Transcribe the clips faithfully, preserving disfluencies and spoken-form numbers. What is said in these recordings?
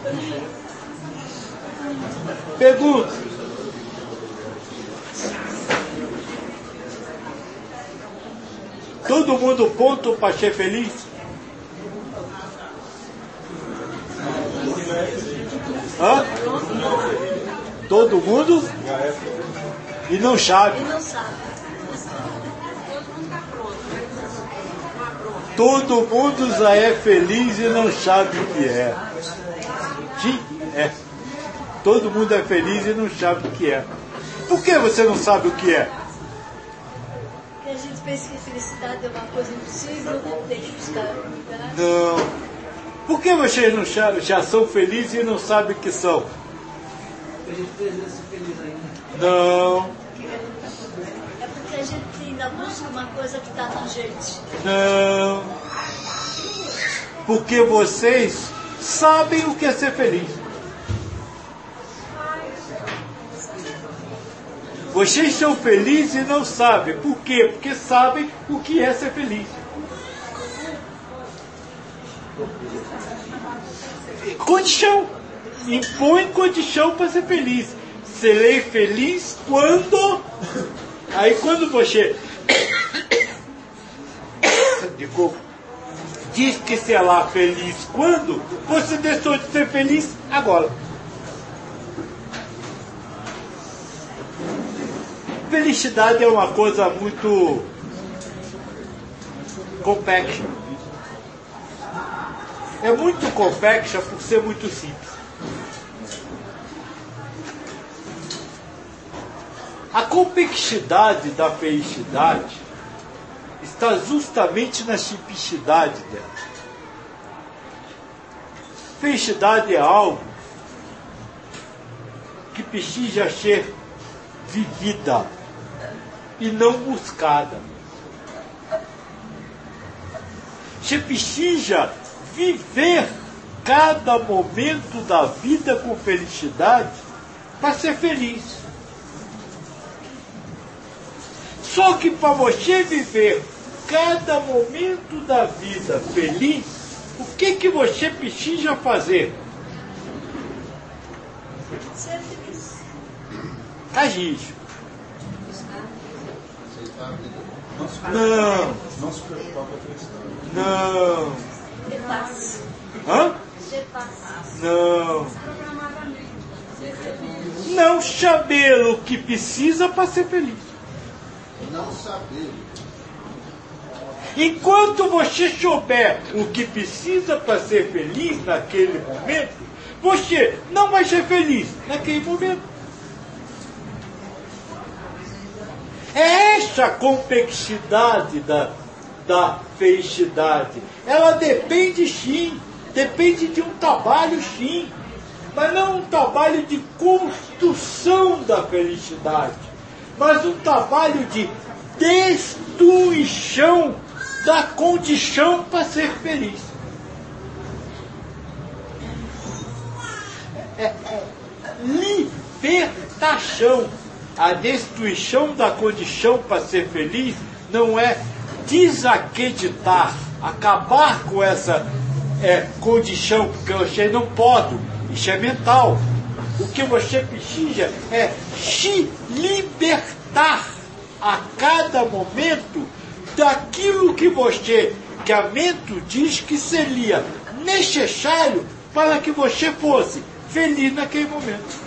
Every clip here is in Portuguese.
Pergunta. Todo mundo ponto para ser feliz? Hã? Todo mundo? E não sabe. Todo mundo já é feliz e não sabe o que é. Sim, é. Todo mundo é feliz e não sabe o que é. Por que você não sabe o que é? Porque a gente pensa que a felicidade é uma coisa impossível, não tem que buscar. Não. Por que vocês não já, já são felizes e não sabem o que são? Porque a gente precisa ser feliz ainda. Não. É porque a gente ainda busca uma coisa que está na gente. Não. Porque vocês sabem o que é ser feliz. Vocês são felizes e não sabem. Por quê? Porque sabem o que é ser feliz. Condição. Impõe condição para ser feliz. Serei feliz quando... Aí quando você... diz que será feliz quando, você deixou de ser feliz agora. Felicidade é uma coisa muito complexa. É muito complexa por ser muito simples. A complexidade da felicidade está justamente na simplicidade dela. Felicidade é algo que precisa ser vivida e não buscada. Você precisa viver cada momento da vida com felicidade para ser feliz. Só que para você viver cada momento da vida feliz, o que que você precisa fazer? Ser feliz. Agir. Não. Não se preocupar com a felicidade. Não. Ter paz. Hã? Ter paz. Não. Não saber o que precisa para ser feliz. Não saber. Enquanto você souber o que precisa para ser feliz naquele momento, você não vai ser feliz naquele momento. É essa a complexidade da, da felicidade. Ela depende sim, depende de um trabalho sim, mas não um trabalho de construção da felicidade, mas um trabalho de destruição da condição para ser feliz. É, é libertação. A destruição da condição para ser feliz não é desacreditar, acabar com essa é, condição, porque você não pode, isso é mental. O que você precisa é se libertar a cada momento daquilo que você, que a mente diz que seria necessário para que você fosse feliz naquele momento.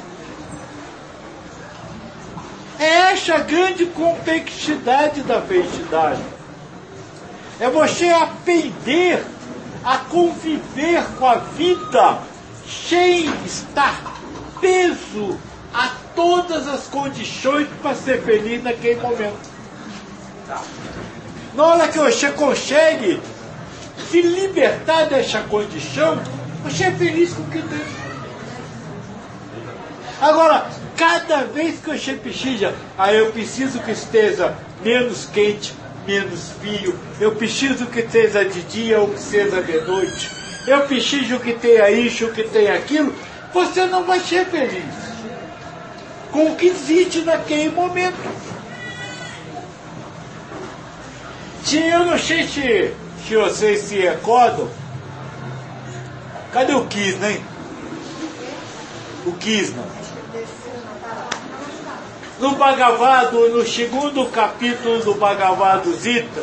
É essa a grande complexidade da felicidade. É você aprender a conviver com a vida sem estar preso a todas as condições para ser feliz naquele momento. Na hora que você consegue se libertar dessa condição, você é feliz com o que tem. Agora, cada vez que você precisa, ah, eu preciso que esteja menos quente, menos frio, eu preciso que esteja de dia ou que seja de noite, eu preciso que tenha isso, que tenha aquilo, você não vai ser feliz com o que existe naquele momento. Se eu não sei se, se vocês se recordam, cadê o Kiss, né? o Krishna. No Bhagavad, no segundo capítulo do Bhagavad Gita,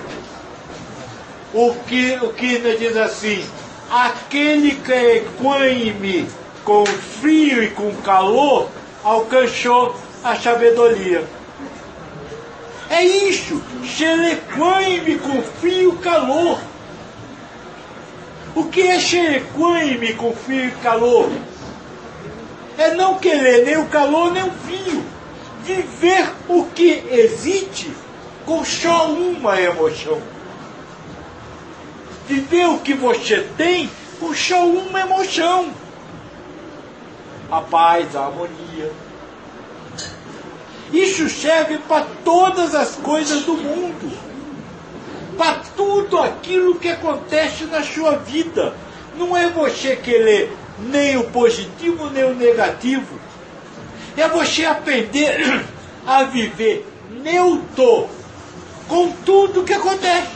o Krishna diz assim: aquele que é equânime com frio e com calor alcançou a sabedoria. É isso, ser equânime com frio e calor. O que é ser equânime com frio e calor? É não querer nem o calor nem o frio. Viver o que existe com só uma emoção. Viver o que você tem com só uma emoção. A paz, a harmonia. Isso serve para todas as coisas do mundo. Para tudo aquilo que acontece na sua vida. Não é você querer nem o positivo nem o negativo. É você aprender a viver neutro com tudo que acontece.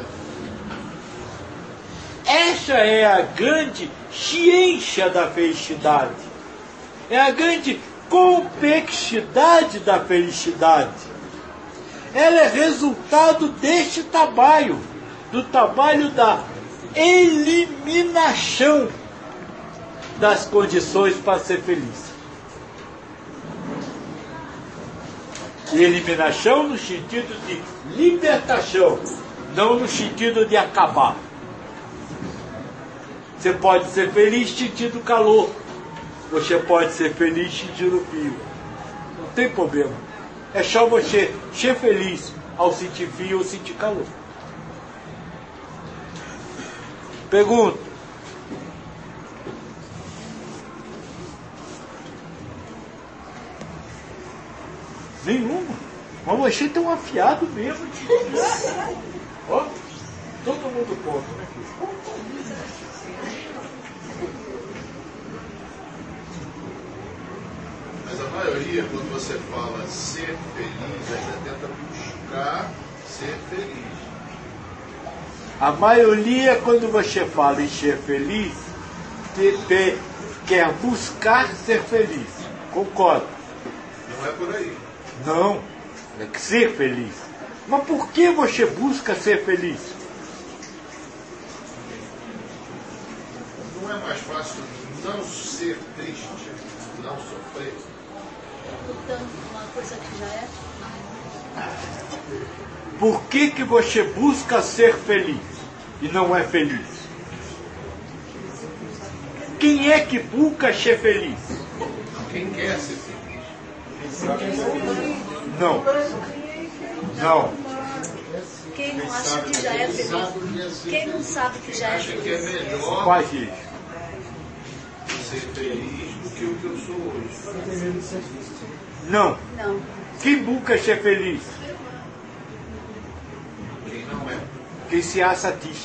Essa é a grande ciência da felicidade. É a grande complexidade da felicidade. Ela é resultado deste trabalho, do trabalho da eliminação das condições para ser feliz. Eliminação no sentido de libertação, não no sentido de acabar. Você pode ser feliz sentindo calor, você pode ser feliz sentindo frio. Não tem problema. É só você ser feliz ao sentir frio ou sentir calor. Pergunta. Nenhuma. Mas você tem um afiado mesmo. Ó, todo mundo conta, né, filho? Mas a maioria, quando você fala ser feliz, ainda tenta buscar ser feliz. A maioria, quando você fala em ser feliz, te, te, quer buscar ser feliz. Concordo. Não é por aí. Não, é que ser feliz. Mas por que você busca ser feliz? Não é mais fácil não ser triste, não sofrer? Lutando com uma coisa que já é. Por que que você busca ser feliz e não é feliz? Quem é que busca ser feliz? Quem quer ser feliz? Não. Não. Quem não acha que já é feliz? Quem não sabe que já é Acha que é feliz? melhor Faz isso. ser feliz do que o que eu sou hoje. Não. Não. Quem busca ser feliz? Quem não é. Quem se acha triste.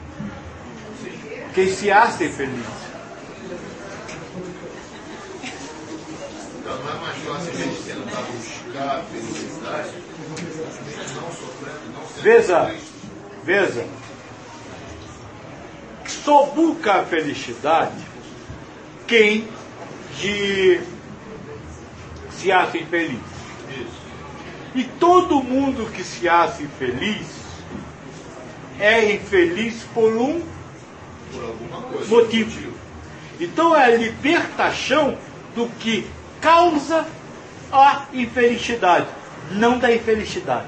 Quem se acha infeliz. Então não é mais fácil a gente tentar buscar a felicidade, não sofrendo, não sendo Veja, triste. veja. Só busca a felicidade quem de, se acha infeliz. Isso. E todo mundo que se acha infeliz é infeliz por um Por alguma coisa. motivo. Então é a libertação do que causa a infelicidade, não da infelicidade.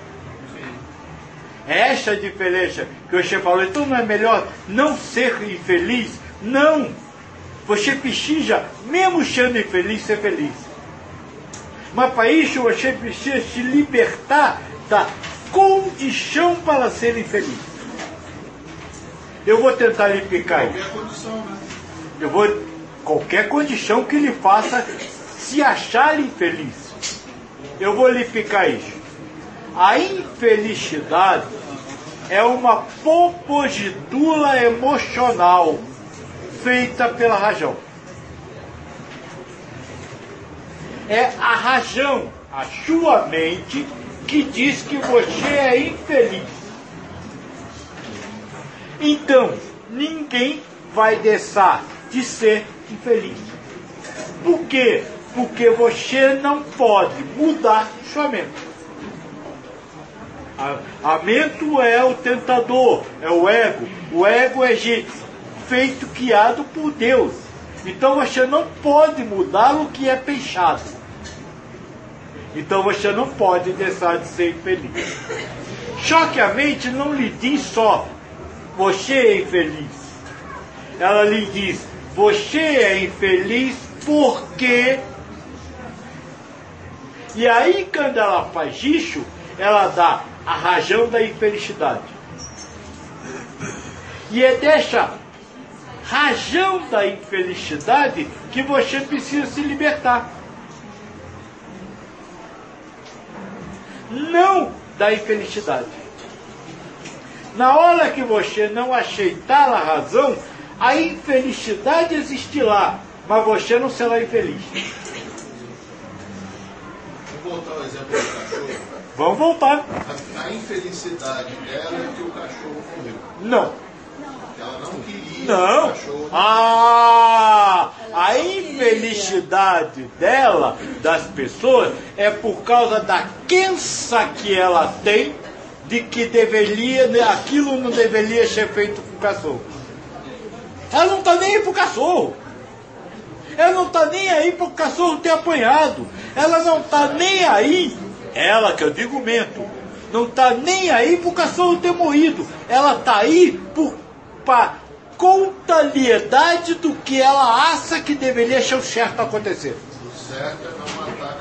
É essa a diferença que você falou. Então não é melhor não ser infeliz? Não! Você precisa, mesmo sendo infeliz, ser feliz. Mas para isso você precisa se libertar da condição para ser infeliz. Eu vou tentar lhe explicar isso. Qualquer condição, né? Eu vou, qualquer condição que lhe faça se achar infeliz. Eu vou lhe explicar isso. A infelicidade é uma propositura emocional feita pela razão. É a razão, a sua mente, que diz que você é infeliz. Então, ninguém vai deixar de ser infeliz. Por quê? Porque você não pode mudar sua mente. A, a mente é o tentador, é o ego. O ego é feito, criado por Deus. Então você não pode mudar o que é fechado. Então você não pode deixar de ser infeliz. Só que a mente não lhe diz só, você é infeliz. Ela lhe diz, você é infeliz porque... E aí quando ela faz isso, ela dá a razão da infelicidade. E é dessa razão da infelicidade que você precisa se libertar. Não da infelicidade. Na hora que você não aceitar a razão, a infelicidade existirá, mas você não será infeliz. Vou voltar ao exemplo do cachorro. Vamos voltar. A, a infelicidade dela é que o cachorro morreu. Não. Ela não queria Não. que o cachorro... Ah, a infelicidade dela, das pessoas, é por causa da crença que ela tem de que deveria, aquilo não deveria ser feito com o cachorro. Ela não está nem aí pro cachorro. Ela não está nem aí para o cachorro ter apanhado. Ela não está nem aí, ela que eu digo mento, não está nem aí para o cachorro ter morrido. Ela está aí por para contrariedade do que ela acha que deveria ser o certo acontecer. O certo é não matar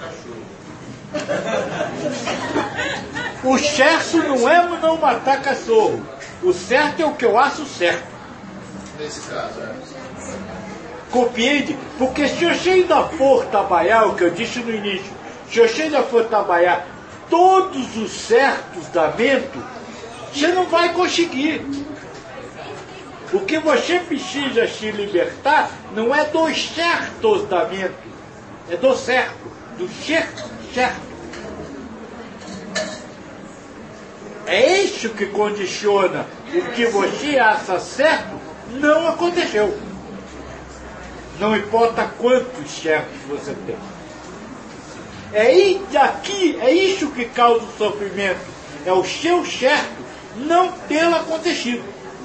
cachorro. O certo não é não matar cachorro. O certo é o que eu acho certo. Nesse caso, é. Compreende? Porque se você ainda for trabalhar, o que eu disse no início, se você ainda for trabalhar todos os certos da mente, você não vai conseguir. O que você precisa se libertar não é dos certos da mente, é do certo, do certo, certo. É isso que condiciona o que você acha certo, não aconteceu. Não importa quantos certos você tem. É aqui, é isso que causa o sofrimento. É o seu certo não ter acontecido.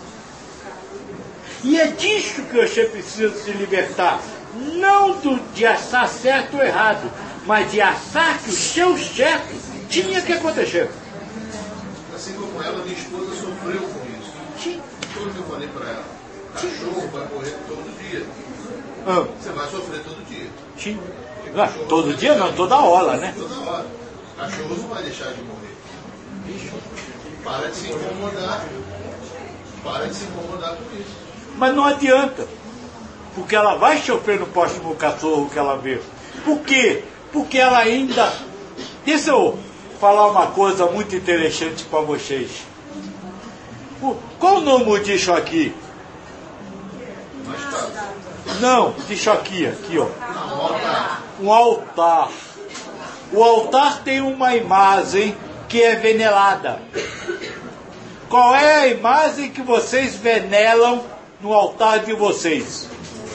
E é disso que você precisa se libertar. Não do, de achar certo ou errado, mas de achar que o seu certo tinha que acontecer. Assim como ela, minha esposa sofreu com isso. Sim. Tudo que eu falei para ela. Cachorro vai morrer todo dia. Ah. Você vai sofrer todo dia. Sim. Ah, todo dia não, toda hora, né? Toda hora. Cachorro não vai deixar de morrer. Para de se incomodar. Para de se incomodar com isso. Mas não adianta. Porque ela vai sofrer no próximo cachorro que ela vê. Por quê? Porque ela ainda... Deixa eu falar uma coisa muito interessante para vocês. Qual o nome disso aqui? Não, disso aqui, aqui, ó. Um altar. O altar tem uma imagem que é venerada. Qual é a imagem que vocês veneram no altar de vocês?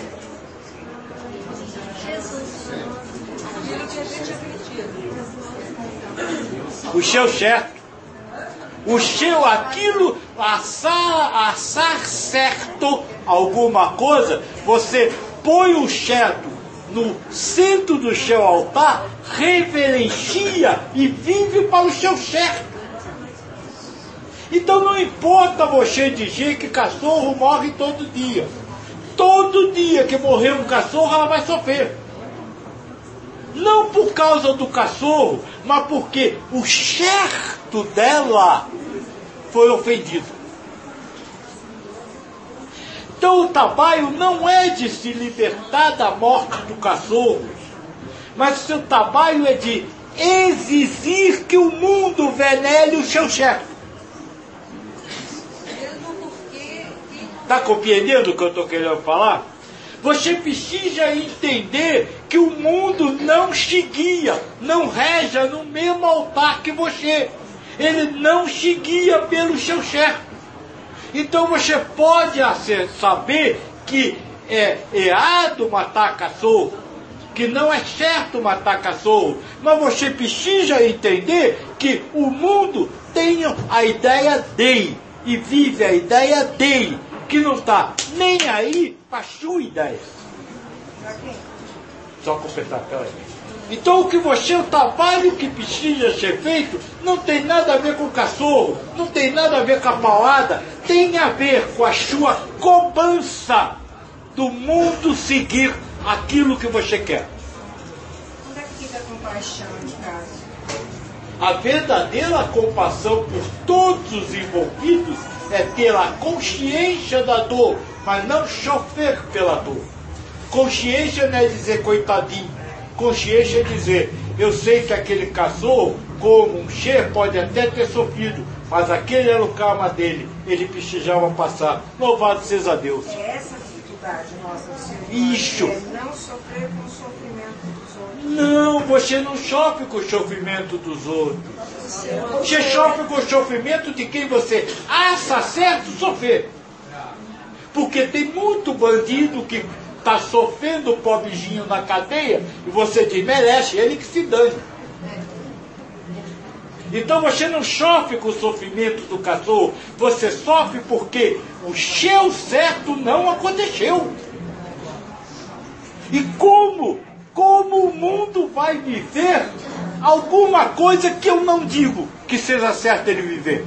O seu certo. O seu, aquilo, assar, assar certo alguma coisa, você põe o certo no centro do seu altar, reverencia e vive para o seu certo. Então não importa você dizer que cachorro morre todo dia. Todo dia que morrer um cachorro, ela vai sofrer. Não por causa do cachorro, mas porque o certo dela foi ofendido. Então o trabalho não é de se libertar da morte do cachorro, mas o seu trabalho é de exigir que o mundo venere o seu certo. Está compreendendo o que eu estou querendo falar? Você precisa entender que o mundo não se guia, não reza no mesmo altar que você. Ele não se guia pelo seu certo. Então você pode saber que é errado matar cachorro, que não é certo matar cachorro, mas você precisa entender que o mundo tem a ideia dele e vive a ideia dele, que não está nem aí para a sua ideia. Só completar, peraí. Então o que você, o trabalho que precisa ser feito, não tem nada a ver com o cachorro, não tem nada a ver com a paulada, tem a ver com a sua cobrança do mundo seguir aquilo que você quer. Onde é que fica a compaixão, no caso? A verdadeira compaixão por todos os envolvidos é ter a consciência da dor, mas não sofrer pela dor. Consciência não é dizer coitadinho. Consciência é dizer, eu sei que aquele cachorro, como um ser, pode até ter sofrido, mas aquele era o karma dele, ele precisava passar. Louvado seja Deus. É essa a dificuldade nossa do ser humano, Isso. é não sofrer com o sofrimento dos outros. Não, você não sofre com o sofrimento dos outros. Você sofre com o sofrimento de quem você acha certo sofrer. Porque tem muito bandido que está sofrendo o pobrezinho na cadeia e você diz, merece, ele que se dane. Então você não sofre com o sofrimento do cachorro, você sofre porque o seu certo não aconteceu. E como, como o mundo vai viver alguma coisa que eu não digo que seja certo ele viver?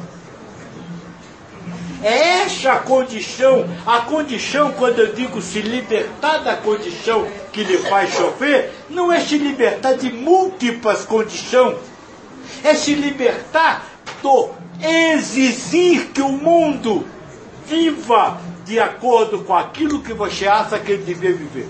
É essa a condição, a condição, quando eu digo se libertar da condição que lhe faz sofrer, não é se libertar de múltiplas condições, é se libertar do exigir que o mundo viva de acordo com aquilo que você acha que ele devia viver.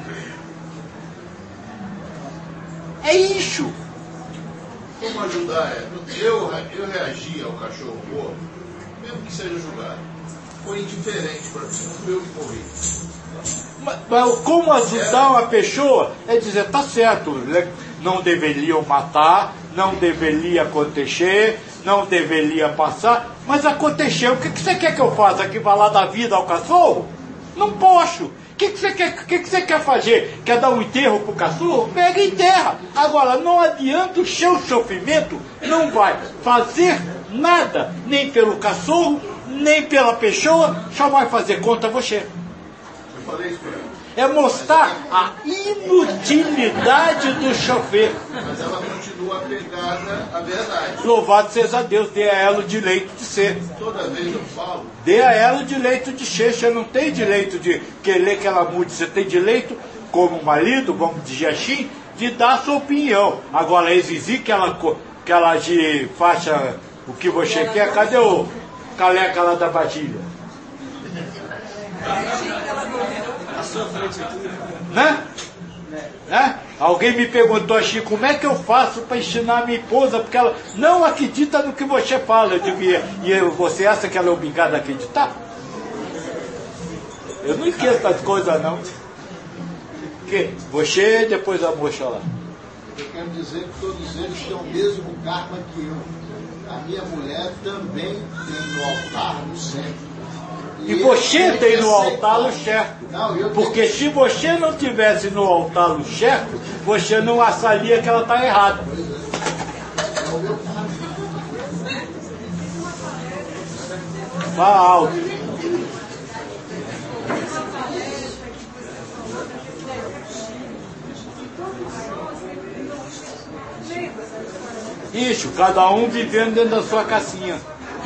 É isso. Como ajudar? É, eu, eu reagi ao cachorro morto, mesmo que seja julgado. Foi indiferente para mim, não fui eu que morri. Mas, mas como ajudar uma pessoa é dizer, tá certo, não deveriam matar, não deveria acontecer, não deveria passar, mas aconteceu. O que, que você quer que eu faça? Aqui vai lá dar vida ao cachorro? Não posso. O que, que, você quer, que, que você quer fazer? Quer dar um enterro para o cachorro? Pega e enterra. Agora, não adianta, o seu sofrimento não vai fazer nada, nem pelo cachorro, nem pela pessoa, só vai fazer contra você. Eu falei isso para ela. É mostrar a inutilidade do chofer. Mas ela continua apegada à verdade. Louvado seja Deus, dê a ela o direito de ser. Toda vez eu falo, Dê a ela o direito de ser. Você não tem direito de querer que ela mude. Você tem direito, como marido, vamos dizer assim, de dar a sua opinião. Agora, exigir que ela, que ela de faça o que você quer, cadê o careca lá da Batilha? Né? Né? Alguém me perguntou assim, como é que eu faço para ensinar a minha esposa, porque ela não acredita no que você fala. Eu digo, e, e você acha que ela é obrigada a acreditar? Eu não esqueço das coisas não. Que você depois a moça lá. Eu quero dizer que todos eles têm o mesmo karma que eu. A minha mulher também tem no altar no centro. E você tem no altar o certo. Porque se você não tivesse no altar o certo, você não acharia que ela está errada. Fala alto. Isso, cada um vivendo dentro da sua casinha.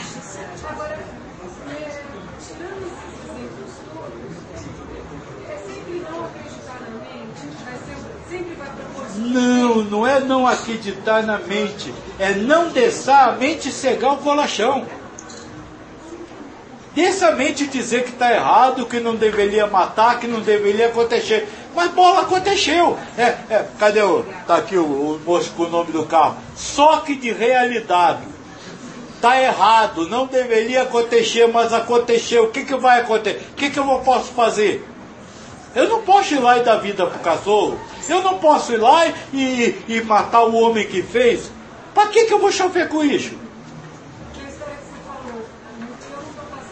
Não, não é não acreditar na mente, é não deixar a mente cegar o colachão. Deixa a mente dizer que está errado, que não deveria matar, que não deveria acontecer. Mas bola, aconteceu. É, é, cadê o. Está aqui o, o moço com o nome do carro. Só que de realidade. Está errado, não deveria acontecer, mas aconteceu. O que, que vai acontecer? O que, que eu posso fazer? Eu não posso ir lá e dar vida para o cachorro. Eu não posso ir lá e, e matar o homem que fez. Para que, que eu vou chover com isso?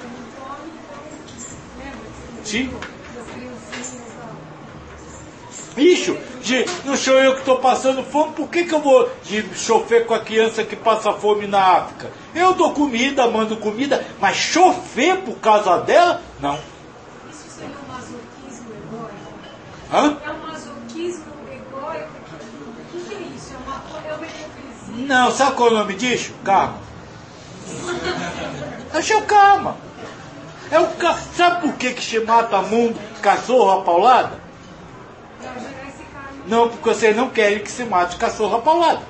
Sim. Bicho, de, não sou eu que estou passando fome, por que, que eu vou de chofer com a criança que passa fome na África? Eu dou comida, mando comida, mas chofer por causa dela? Não. Isso seria um masoquismo egóico? Hã? É um masoquismo egóico? O que, que é isso? É uma, é uma hipocrisia? Não, sabe qual é o nome disso? Karma. Achei o karma. É o ca... Sabe por que, que se mata mundo, cachorro a paulada? Pra gerar esse karma. Não, porque vocês não querem que se mate cachorro a paulada.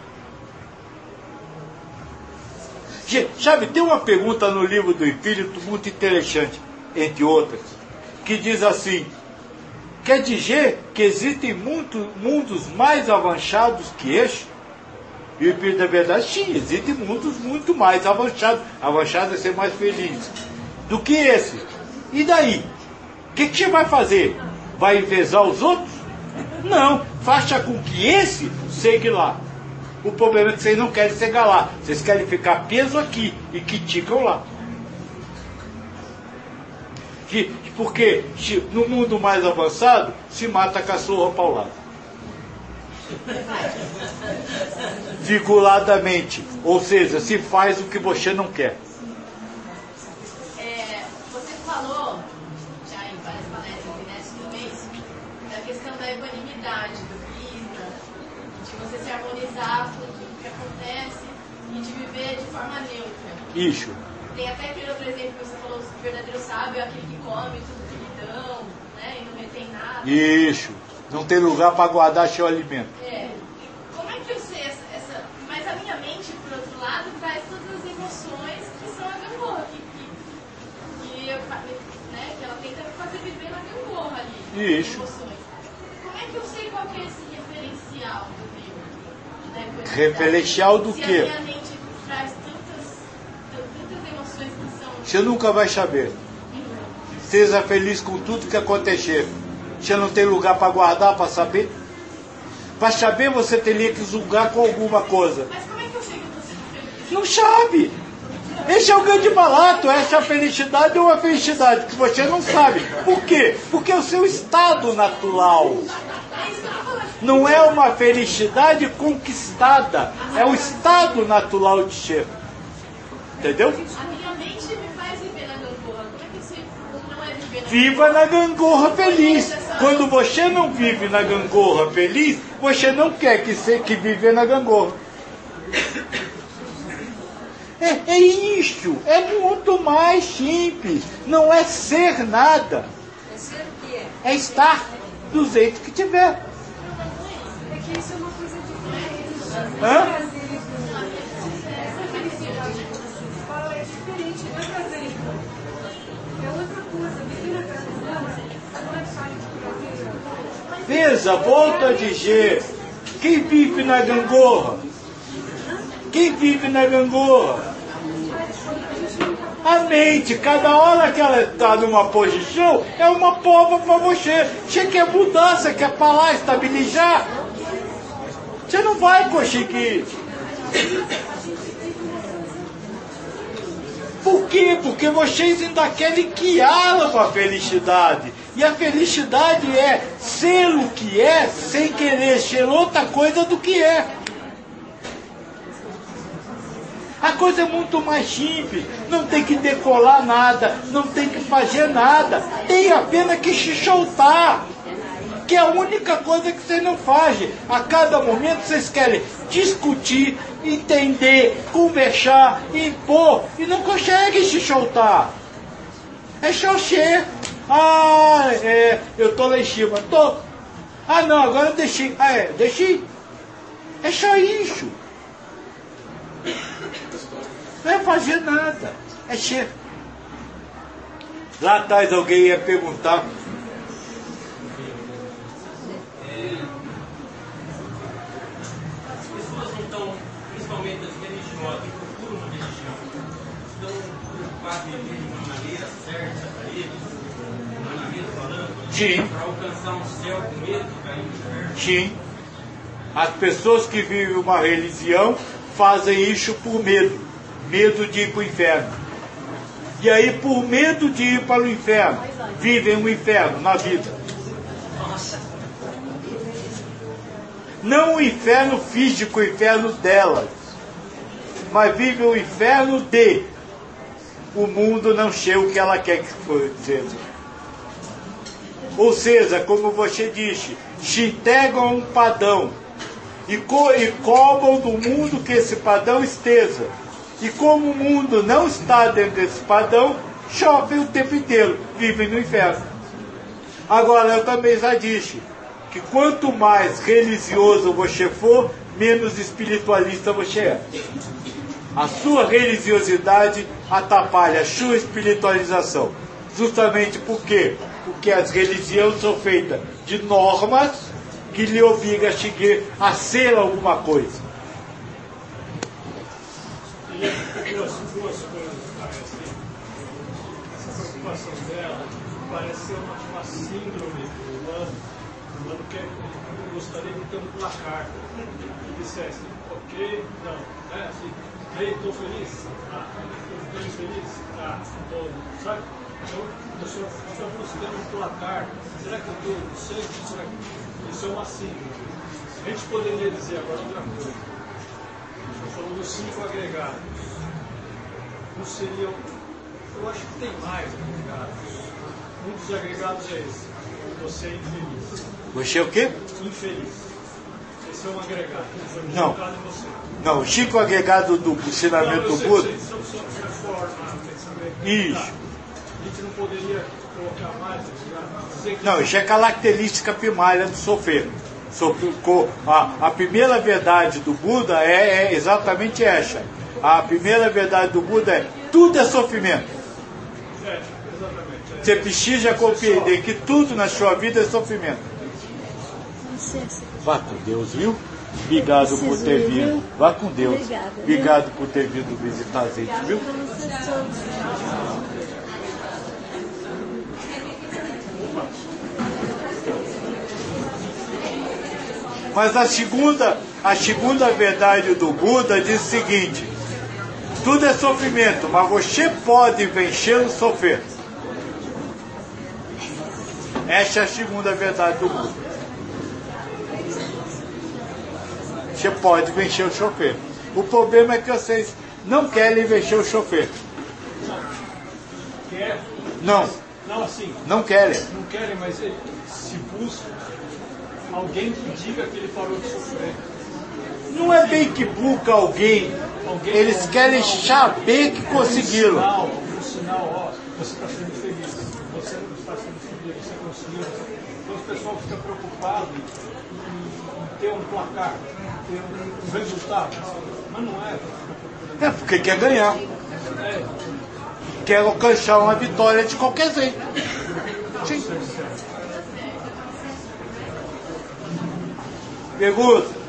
Gente, sabe, tem uma pergunta no livro do Espírito muito interessante, entre outras, que diz assim: quer dizer que existem muito, mundos mais avançados que este? E o Espírito da verdade, sim, existem mundos muito mais avançados. Avançado é ser mais feliz do que esse. E daí? O que, que você vai fazer? Vai envezar os outros? Não, faça com que esse chegue lá. O problema é que vocês não querem chegar lá. Vocês querem ficar presos aqui e criticam lá. Porque no mundo mais avançado se mata cachorro a paulada. Figuradamente. Ou seja, se faz o que você não quer. É, você falou, já em várias palestras nesse no mês, da questão da equanimidade, do Krishna, de você se harmonizar com tudo que acontece e de viver de forma neutra. Isso. Tem até aquele outro exemplo que você falou, o verdadeiro sábio é aquele que come tudo que lhe dão, né, e não retém nada. Isso. Não tem lugar para guardar seu alimento. É. Como é que eu sei essa, essa... Mas a minha mente, por outro lado, traz todas as emoções que são a gangorra, que, que, que, eu, né, que ela tenta me fazer viver na gangorra ali. Isso. Emoções. Como é que eu sei qual que é esse referencial do livro? Referencial do Se quê? a minha mente traz tantas, tantas emoções que são... Você nunca vai saber. Seja feliz com tudo que acontecer. Você não tem lugar para guardar, para saber? Para saber, você teria que julgar com alguma coisa. Mas como é que eu sei que eu estou sendo feliz? Não sabe. Esse é o grande barato. Essa é a felicidade ou uma felicidade que você não sabe. Por quê? Porque é o seu estado natural. Não é uma felicidade conquistada. É o estado natural de ser. Entendeu? A minha mente me faz viver na gangorra. Como é que eu sei que não é viver na Viva na gangorra feliz. Quando você não vive na gangorra feliz, você não quer que, se, que viver na gangorra. É, é isso. É muito mais simples. Não é ser nada. É ser o que é? É estar do jeito que tiver. É que isso é uma coisa diferente. Hã? Essa felicidade que você fala é diferente, não é prazer. É outra coisa. Viver na gangorra não é só de prazer. Veja, volto a dizer. Quem vive na gangorra? Quem vive na gangorra? A mente, cada hora que ela está numa posição, é uma prova para você. Você quer mudar, você quer falar, estabilizar. Você não vai conseguir. Por quê? Porque vocês ainda querem guiá-la para a felicidade. E a felicidade é ser o que é, sem querer ser outra coisa do que é. A coisa é muito mais simples, não tem que decolar nada, não tem que fazer nada, tem apenas que se soltar, que é a única coisa que vocês não fazem. A cada momento vocês querem discutir, entender, conversar, impor, e não conseguem se soltar. É só ser, ah, é, eu estou lá em cima, tô. Ah não, agora eu deixei, ah é, deixei. É só isso. Não é fazer nada, é ser. Lá atrás alguém ia perguntar. As pessoas não estão, principalmente as religiosas, que procuram uma religião, estão preocupadas em viver de uma maneira certa para eles, humanamente falando, Sim. para alcançar um céu com medo de cair no inferno. Sim. As pessoas que vivem uma religião fazem isso por medo. Medo de ir para o inferno. E aí, por medo de ir para o inferno, vivem um inferno na vida. não o inferno físico, o inferno delas, mas vive o inferno de o mundo não ser o que ela quer que seja. Ou seja, como você disse, se entregam a um padrão e, co e cobram do mundo que esse padrão esteja. E como o mundo não está dentro desse padrão, sofrem o tempo inteiro, vivem no inferno. Agora, eu também já disse que quanto mais religioso você for, menos espiritualista você é. A sua religiosidade atrapalha a sua espiritualização. Justamente por quê? Porque as religiões são feitas de normas que lhe obrigam a seguir a ser alguma coisa. E duas, duas coisas parecem. Essa preocupação dela parece ser uma, uma síndrome do humano. O humano quer, gostaria de ter um placar que dissesse, ok, não, né? Assim, ei, estou feliz? Ah, estou infeliz? Ah, estou, sabe? Então, eu só estou buscando um placar. Será que eu estou no centro? Será que isso é uma síndrome? A gente poderia dizer agora outra coisa. Estou falando dos cinco agregados. Não seriam. Eu acho que tem mais agregados. Um dos agregados é esse. Você é infeliz. Você é o quê? Infeliz. Esse é um agregado. Foi Não. colocado em você. Não, os cinco agregados do ensinamento do Buda. Isso. A gente não poderia colocar mais, dizer que Não, isso é característica primária do sofrer. A, a primeira verdade do Buda é, é exatamente essa. A primeira verdade do Buda é tudo é sofrimento. É, exatamente. É. Você precisa compreender que tudo na sua vida é sofrimento. Vá com Deus, viu? Obrigado por ter vindo. Vá com Deus. Obrigado por ter vindo visitar a gente, viu? Mas a segunda, a segunda verdade do Buda diz o seguinte: tudo é sofrimento, mas você pode vencer o sofrer. Essa é a segunda verdade do Buda. Você pode vencer o sofrer. O problema é que vocês não querem vencer o sofrer. quer. Não. Não, assim. Não querem. Não querem, mas ele se busca alguém que diga que ele parou de sofrer. Não é bem que busca alguém. Alguém Eles querem saber que conseguiram. Um sinal, um sinal, ó, você está sendo feliz. Você não está sendo feliz, você conseguiu. Então o pessoal fica preocupado em, em ter um placar, ter um, um resultado. Mas não é. É porque quer ganhar. É. Quer alcançar uma vitória de qualquer jeito. Sim. Pergunta.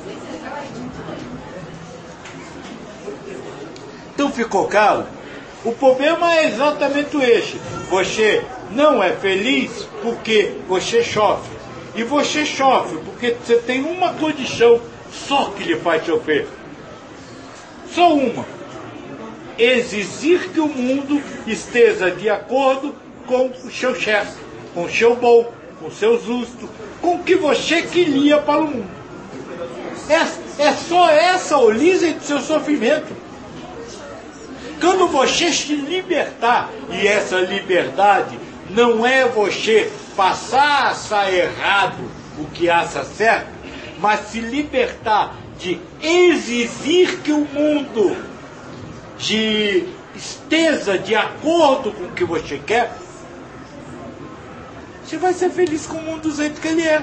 Então ficou claro? O problema é exatamente esse. Você não é feliz porque você sofre. E você sofre porque você tem uma condição só que lhe faz sofrer. Só uma. Exigir que o mundo esteja de acordo com o seu chefe, com o seu bom, com o seu justo, com o que você queria para o mundo. É, é só essa a origem do seu sofrimento. Quando você se libertar, e essa liberdade não é você passar a achar errado o que acha certo, mas se libertar de exigir que o mundo de esteja de acordo com o que você quer, você vai ser feliz com o mundo do jeito que ele é.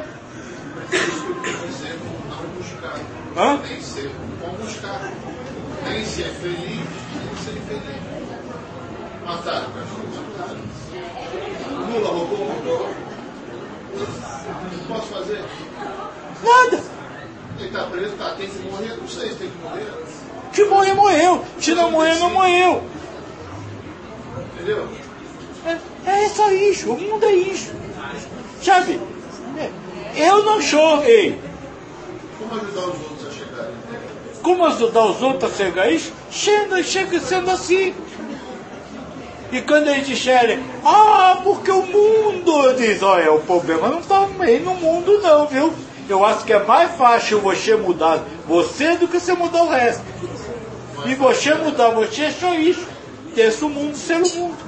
Não buscar. Hã? Nem ser bom buscar. Nem ser feliz, nem ser infeliz. Mataram o cachorro, mataram. Lula roubou, roubou. O que posso fazer? Nada. Ele está preso, tá, tem que morrer, não sei se tem que morrer. Se morrer, morreu. Se não morrer, não morreu. Entendeu? É, é só isso. O mundo é isso. Sabe? É, eu não chorei. Como ajudar os outros a chegarem? Como ajudar os outros a chegar a isso? Chega, chega sendo assim. E quando eles disserem, ah, porque o mundo, diz, olha, o problema não está no mundo não, viu? Eu acho que é mais fácil você mudar você do que você mudar o resto. E você mudar você é só isso. Ter o mundo ser o mundo.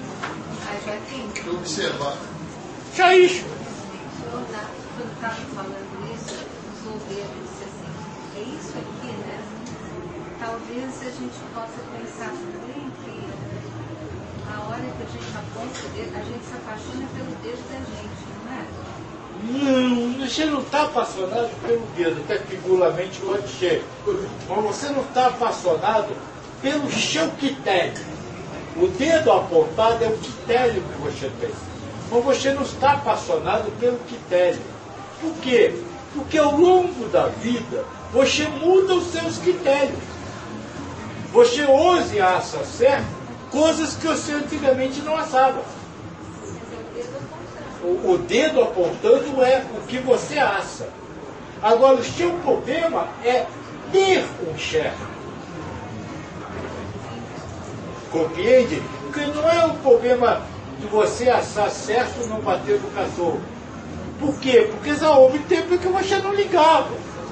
Observar. Só isso. Quando estava falando isso, os ouviram e disse assim, é isso aqui, né? Talvez a gente possa pensar também que a hora que a gente aponta o dedo, a gente se apaixona pelo dedo da gente, não é? Não, você não está apaixonado pelo dedo, até figuramente pode ser. Mas você não está apaixonado pelo seu quitério. O dedo apontado é o quitério que você tem. Mas você não está apaixonado pelo quitério. Por quê? Porque ao longo da vida você muda os seus critérios. Você hoje acha certo coisas que você antigamente não achava. O, o dedo apontando é o que você acha. Agora, o seu problema é ter um chefe. Compreende? Porque não é o problema de você achar certo não bater no cachorro. Por quê? Porque já houve tempo que você não ligava.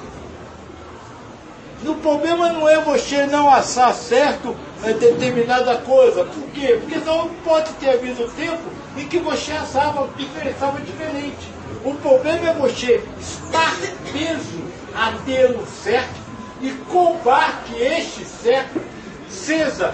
O problema não é você não achar certo determinada coisa. Por quê? Porque não pode ter havido tempo em que você achava diferente, diferente. O problema é você estar preso a ter o certo e cobrar que este certo seja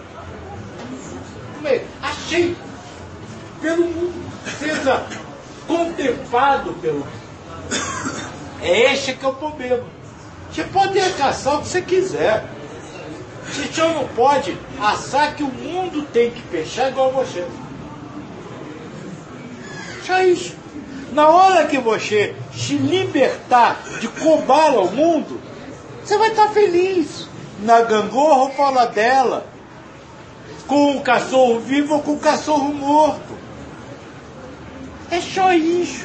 é, aceito pelo mundo, seja contemplado pelo mundo. É esse que é o problema. Você pode caçar o que você quiser. Você só não pode achar que o mundo tem que fechar igual você. Só isso. Na hora que você se libertar de cobrar ao mundo, você vai estar feliz. Na gangorra ou fora dela. Com o cachorro vivo ou com o cachorro morto. É só isso.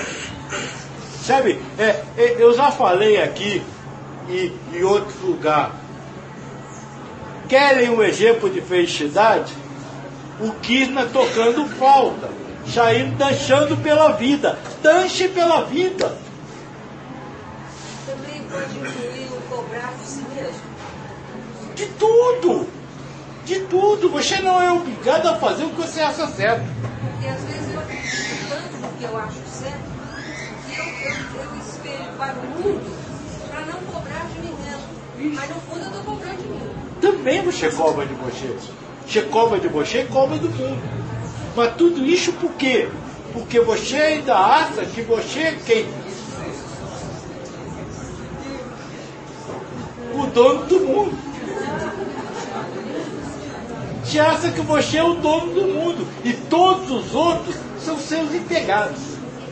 Sabe, é, é, eu já falei aqui e em outro lugar. Querem um exemplo de felicidade? O Kirchner tocando flauta, saindo dançando pela vida. Dance pela vida. Também pode incluir o cobrar de si mesmo. De tudo. De tudo. Você não é obrigado a fazer o que você acha certo. Porque às vezes eu acredito tanto no que eu acho certo que eu, eu, eu espelho para o mundo para não cobrar de mim mesmo. Mas no fundo eu estou cobrando de mim. Também você cobra de você. Você cobra de você e cobra do mundo. Mas tudo isso por quê? Porque você ainda acha que você é quem? O dono do mundo. Você acha que você é o dono do mundo. E todos os outros são seus empregados.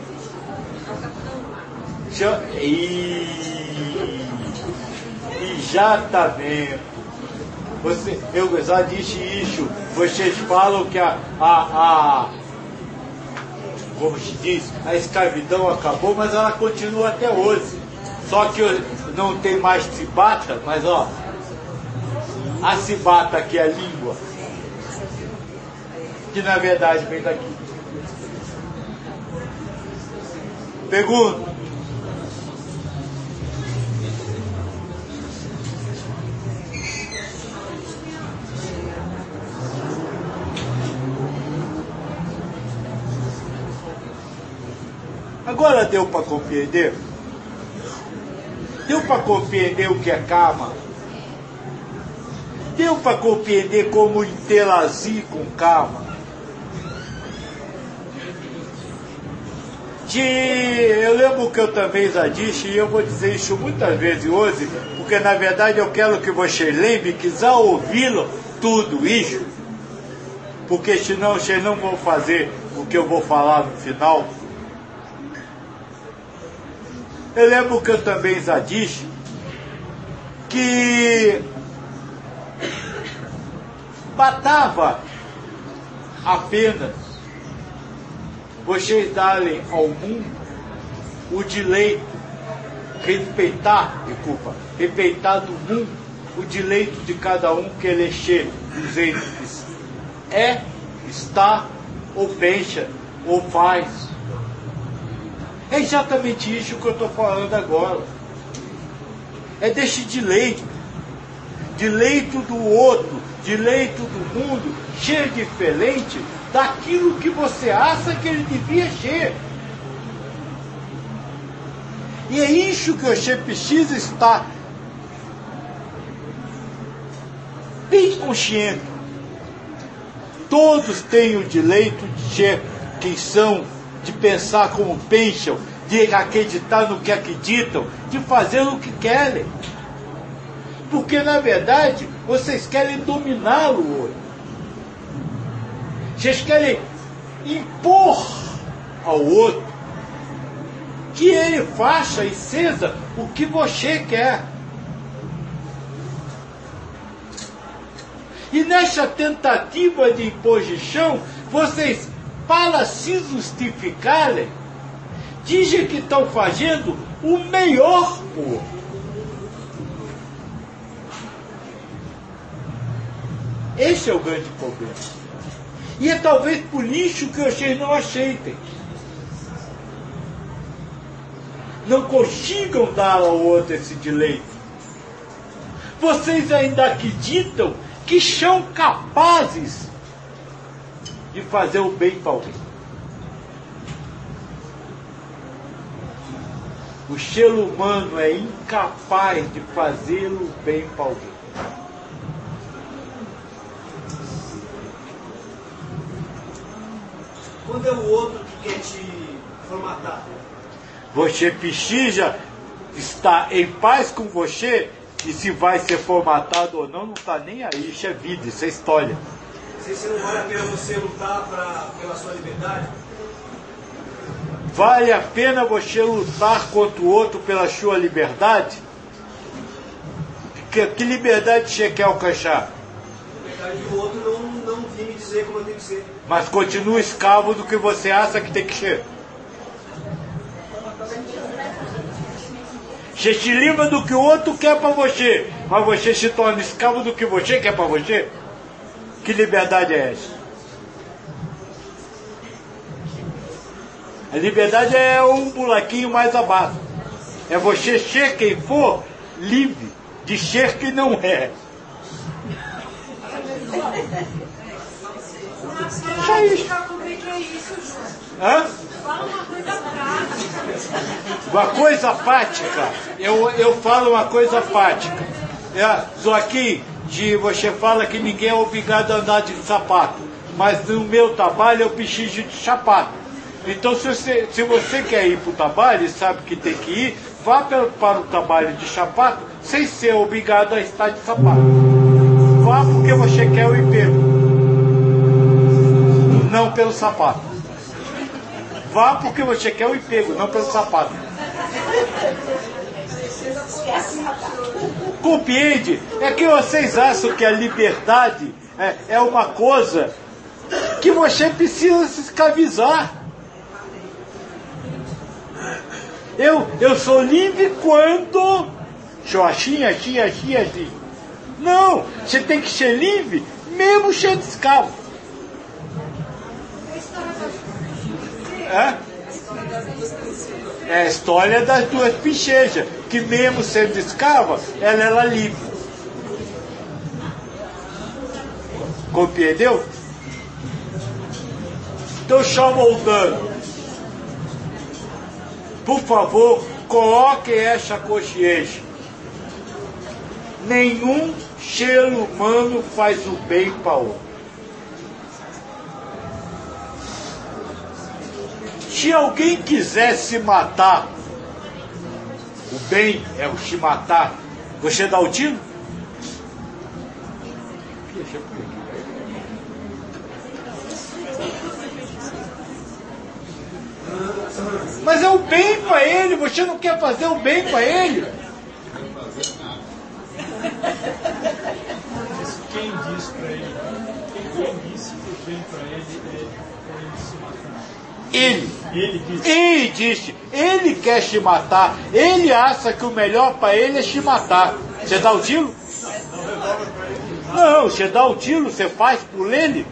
Já... E... Exatamente. Você, eu já disse isso. Vocês falam que a, a, a como se diz, a escravidão acabou, mas ela continua até hoje. Só que não tem mais cibata, mas ó, a cibata que é a língua, que na verdade vem daqui. Pergunta. Agora deu para compreender? Deu para compreender o que é karma? Deu para compreender como interagir com karma? De, eu lembro que eu também já disse, e eu vou dizer isso muitas vezes hoje, porque na verdade eu quero que vocês lembrem que já ouviram tudo isso, porque senão vocês não vão fazer o que eu vou falar no final. Eu lembro que eu também já disse que batava apenas vocês darem ao mundo o direito, respeitar, desculpa, respeitar do mundo o direito de cada um que eleger do jeito que é, está, ou pensa, ou faz. É exatamente isso que eu estou falando agora. É deste dileito. Dileito do outro, dileito do mundo, ser diferente daquilo que você acha que ele devia ser. E é isso que você precisa estar bem consciente. Todos têm o direito de ser quem são, de pensar como pensam, de acreditar no que acreditam, de fazer o que querem. Porque, na verdade, vocês querem dominar o outro. Vocês querem impor ao outro que ele faça e seja o que você quer. E nessa tentativa de imposição, vocês, para se justificarem, dizem que estão fazendo o melhor por outro. Esse é o grande problema. E é talvez por isso que vocês não aceitem. Não consigam dar ao outro esse direito. Vocês ainda acreditam que são capazes de fazer o bem para alguém. O ser humano é incapaz de fazer o bem para alguém. Quando é o outro que quer te formatar? Você precisa estar em paz com você, e se vai ser formatado ou não, não está nem aí. Isso é vida, isso é história. Se você não vale a pena você lutar pra, pela sua liberdade? Vale a pena você lutar contra o outro pela sua liberdade? Que, que liberdade você quer alcançar? A liberdade do outro não, não vir me dizer como eu tenho que ser. Mas continua escravo do que você acha que tem que ser. Você se livra do que o outro quer para você, mas você se torna escravo do que você quer para você? Que liberdade é essa? A liberdade é um buraquinho mais abaixo. É você ser quem for, livre de ser quem não é. Só isso. Hã? Fala uma coisa prática. Uma coisa prática. Eu, eu falo uma coisa prática. É, Joaquim, de, você fala que ninguém é obrigado a andar de sapato. Mas no meu trabalho eu preciso de sapato. Então se você, se você quer ir para o trabalho e sabe que tem que ir, vá para, para o trabalho de sapato sem ser obrigado a estar de sapato. Vá porque você quer o emprego. Não pelo sapato. Vá porque você quer o emprego, não pelo sapato. Compreende? É que vocês acham que a liberdade é, é uma coisa que você precisa se escravizar. Eu, eu sou livre quando... Sou assim, assim, assim, assim. Não, você tem que ser livre mesmo sendo escravo. É? É a história das duas princesas, que mesmo sendo escrava, ela era livre. Compreendeu? Então, só voltando. Por favor, coloque essa consciência. Nenhum ser humano faz o bem para o outro. Se alguém quiser se matar, o bem é o se matar, você dá o tiro? Mas é o bem para ele, você não quer fazer o bem para ele? Mas quem disse para ele? Quem disse que o bem para ele é ele se matar? Ele. Ele disse. Ele disse. Ele quer se matar. Ele acha que o melhor para ele é se matar. Você dá o tiro? Não, você dá o tiro, você faz por ele.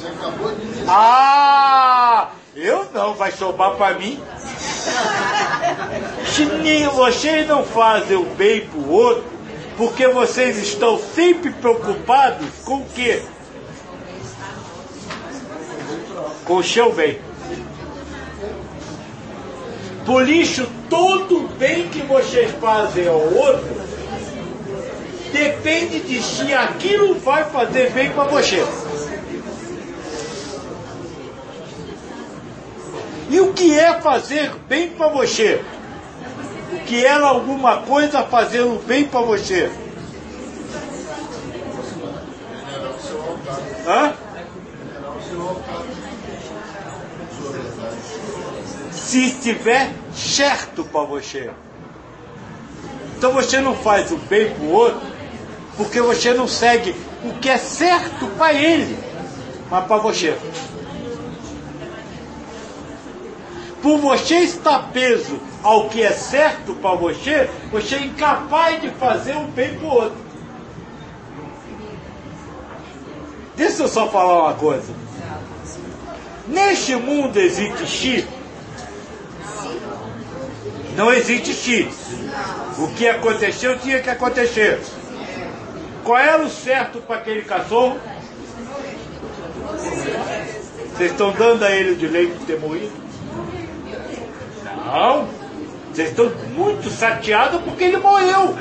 Você acabou de dizer. Ah, eu não, vai sobrar para mim. Vocês não fazem o bem para o outro porque vocês estão sempre preocupados com o quê? Com o seu bem. Por isso, todo o bem que vocês fazem ao outro depende de se aquilo vai fazer bem para você. E o que é fazer bem para você? O que é alguma coisa fazendo bem para você? Hã? Se estiver certo para você. Então você não faz o bem para o outro porque você não segue o que é certo para ele, mas para você. Por você estar preso ao que é certo para você, você é incapaz de fazer o bem para o outro. Deixa eu só falar uma coisa. Neste mundo existe X? Não existe X. O que aconteceu tinha que acontecer. Qual era o certo para aquele cachorro? Vocês estão dando a ele o direito de ter morrido? Não. Vocês estão muito chateados porque ele morreu.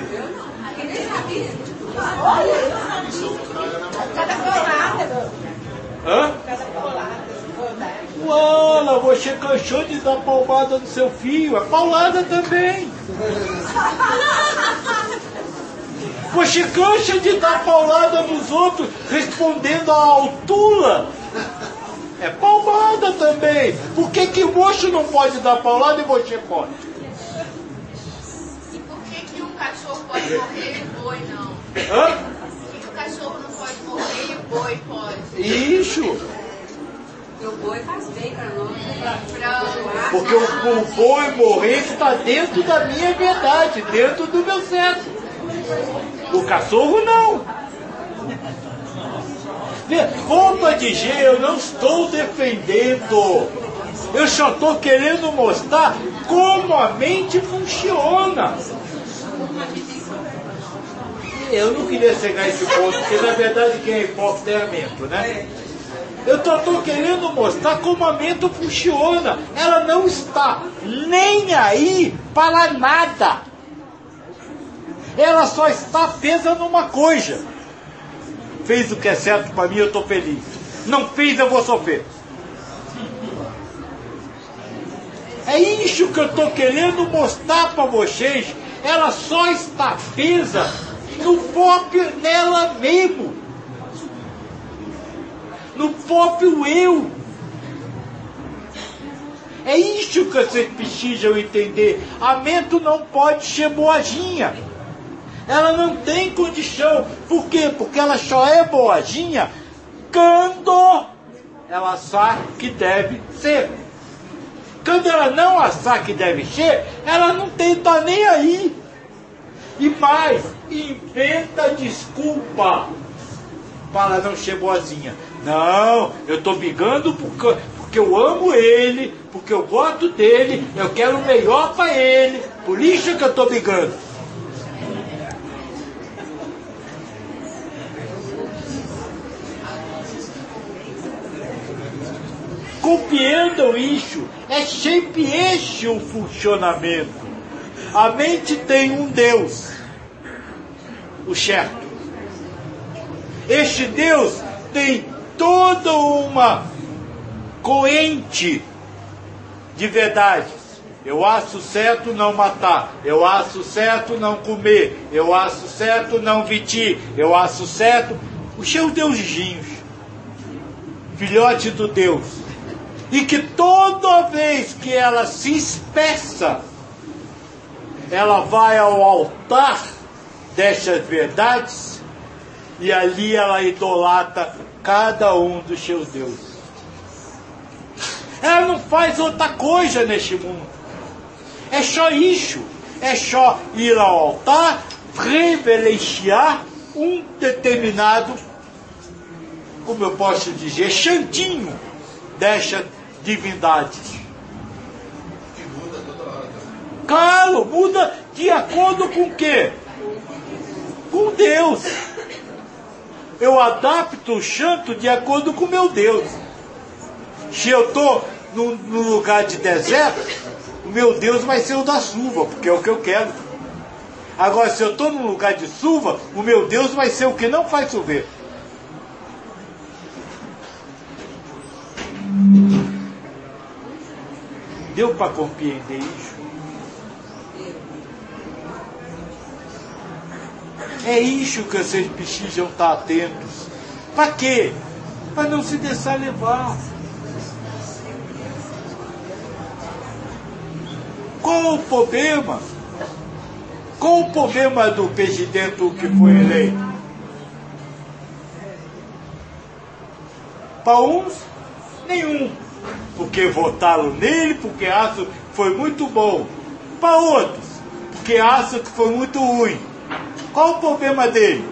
Hã? Uala, você cansou de dar palmada no seu filho. É paulada também. Você cansa de dar paulada nos outros respondendo à altura. É palmada também. Por que que o moço não pode dar paulada e você pode? E por que que um cachorro pode morrer e o boi não? Hã? Por que que o cachorro não pode morrer e o boi pode? Isso. O boi faz bem para nós. Porque o, o boi morrer está dentro da minha verdade, dentro do meu certo. O cachorro não. Opa, D G, eu não estou defendendo. Eu só estou querendo mostrar como a mente funciona. Eu não queria chegar a esse ponto, porque na verdade quem é hipócrita é a mente, né? Eu só estou querendo mostrar como a mente funciona. Ela não está nem aí para nada. Ela só está presa numa coisa. Fez o que é certo para mim, eu estou feliz. Não fez, eu vou sofrer. É isso que eu estou querendo mostrar para vocês. Ela só está presa no próprio nela mesmo. No próprio eu. É isso que vocês precisam entender. A mente não pode ser boazinha. Ela não tem condição. Por quê? Porque ela só é boazinha quando ela sabe que deve ser. Quando ela não achar que deve ser, ela não tem, tá nem aí. E mais, inventa desculpa para não ser boazinha. Não, eu estou brigando porque, porque eu amo ele, porque eu gosto dele, eu quero o melhor para ele, por isso que eu estou brigando. Compreendam isso, é sempre este o funcionamento. A mente tem um Deus, o certo. Este Deus tem toda uma corrente de verdades. Eu acho certo não matar, eu acho certo não comer, eu acho certo não vestir, eu acho certo... Os seus deusinhos, filhote do Deus. E que toda vez que ela se expressa, ela vai ao altar destas verdades e ali ela idolatra cada um dos seus deuses. Ela não faz outra coisa neste mundo. É só isso. É só ir ao altar, reverenciar um determinado como eu posso dizer, chantinho desta divindade. Que muda toda hora também. Claro, muda de acordo com o quê? Com Deus. Eu adapto o chanto de acordo com o meu Deus. Se eu estou num, num lugar de deserto, o meu Deus vai ser o da chuva, porque é o que eu quero. Agora, se eu estou num lugar de chuva, o meu Deus vai ser o que não faz chover. Deu para compreender isso? É isso que vocês precisam estar atentos. Para quê? Para não se deixar levar. Qual o problema? Qual o problema do presidente que foi eleito? Para uns, nenhum. Porque votaram nele, porque acham que foi muito bom. Para outros, porque acham que foi muito ruim. Qual o problema dele?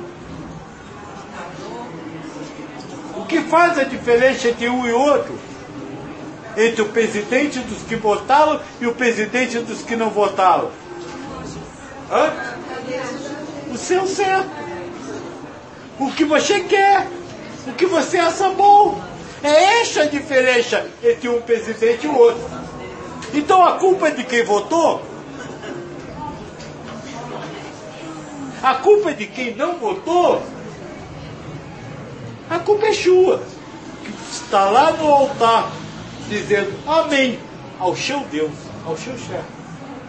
O que faz a diferença entre um e outro? Entre o presidente dos que votaram e o presidente dos que não votaram? Hã? O seu certo. O que você quer. O que você acha bom. É essa a diferença entre um presidente e o outro. Então a culpa é de quem votou? A culpa é de quem não votou? A culpa é sua. Que está lá no altar dizendo amém ao seu Deus, ao seu chefe.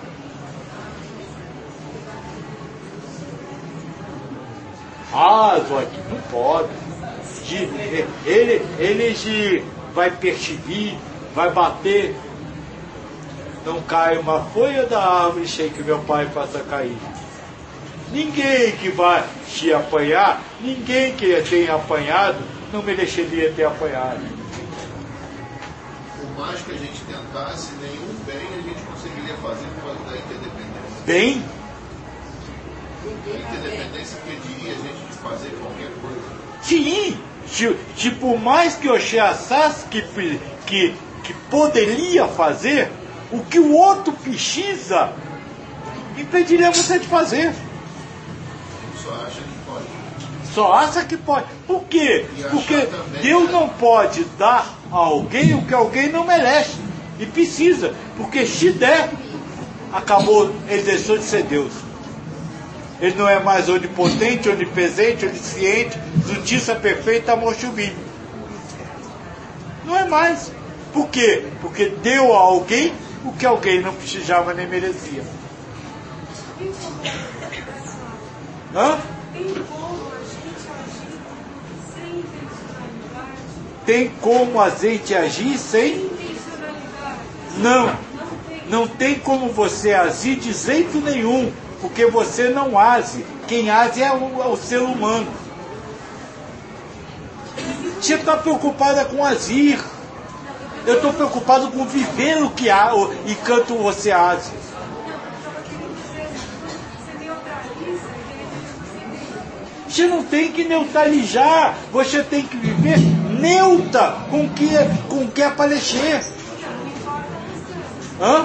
Ah, Joaquim, não pode. Ele, ele se vai perseguir, vai bater. Não cai uma folha da árvore sem que meu pai faça cair. Ninguém que vai te apanhar, ninguém que tenha apanhado, não mereceria ter apanhado. Por mais que a gente tentasse, nenhum bem a gente conseguiria fazer por causa da interdependência. Bem? A interdependência impediria a gente de fazer qualquer coisa. Sim! Se, se por mais que eu achasse que, que, que poderia fazer, o que o outro precisa, impediria você de fazer. Só acha que pode. Só acha que pode. Por quê? Porque também, Deus né? não pode dar a alguém o que alguém não merece. E precisa. Porque se der, acabou, ele deixou de ser Deus. Ele não é mais onipotente, onipresente, onisciente, justiça perfeita, amor sublime. Não é mais. Por quê? Porque deu a alguém o que alguém não precisava nem merecia. Hã? Tem como a gente agir sem? Não. Não tem como você agir de jeito nenhum. Porque você não age. Quem age é o, é o ser humano. Você está preocupada com agir. Eu estou preocupado com viver o que há, enquanto você age. Você não tem que neutralizar. Você tem que viver neutra com o que, com o que aparecer. Hã?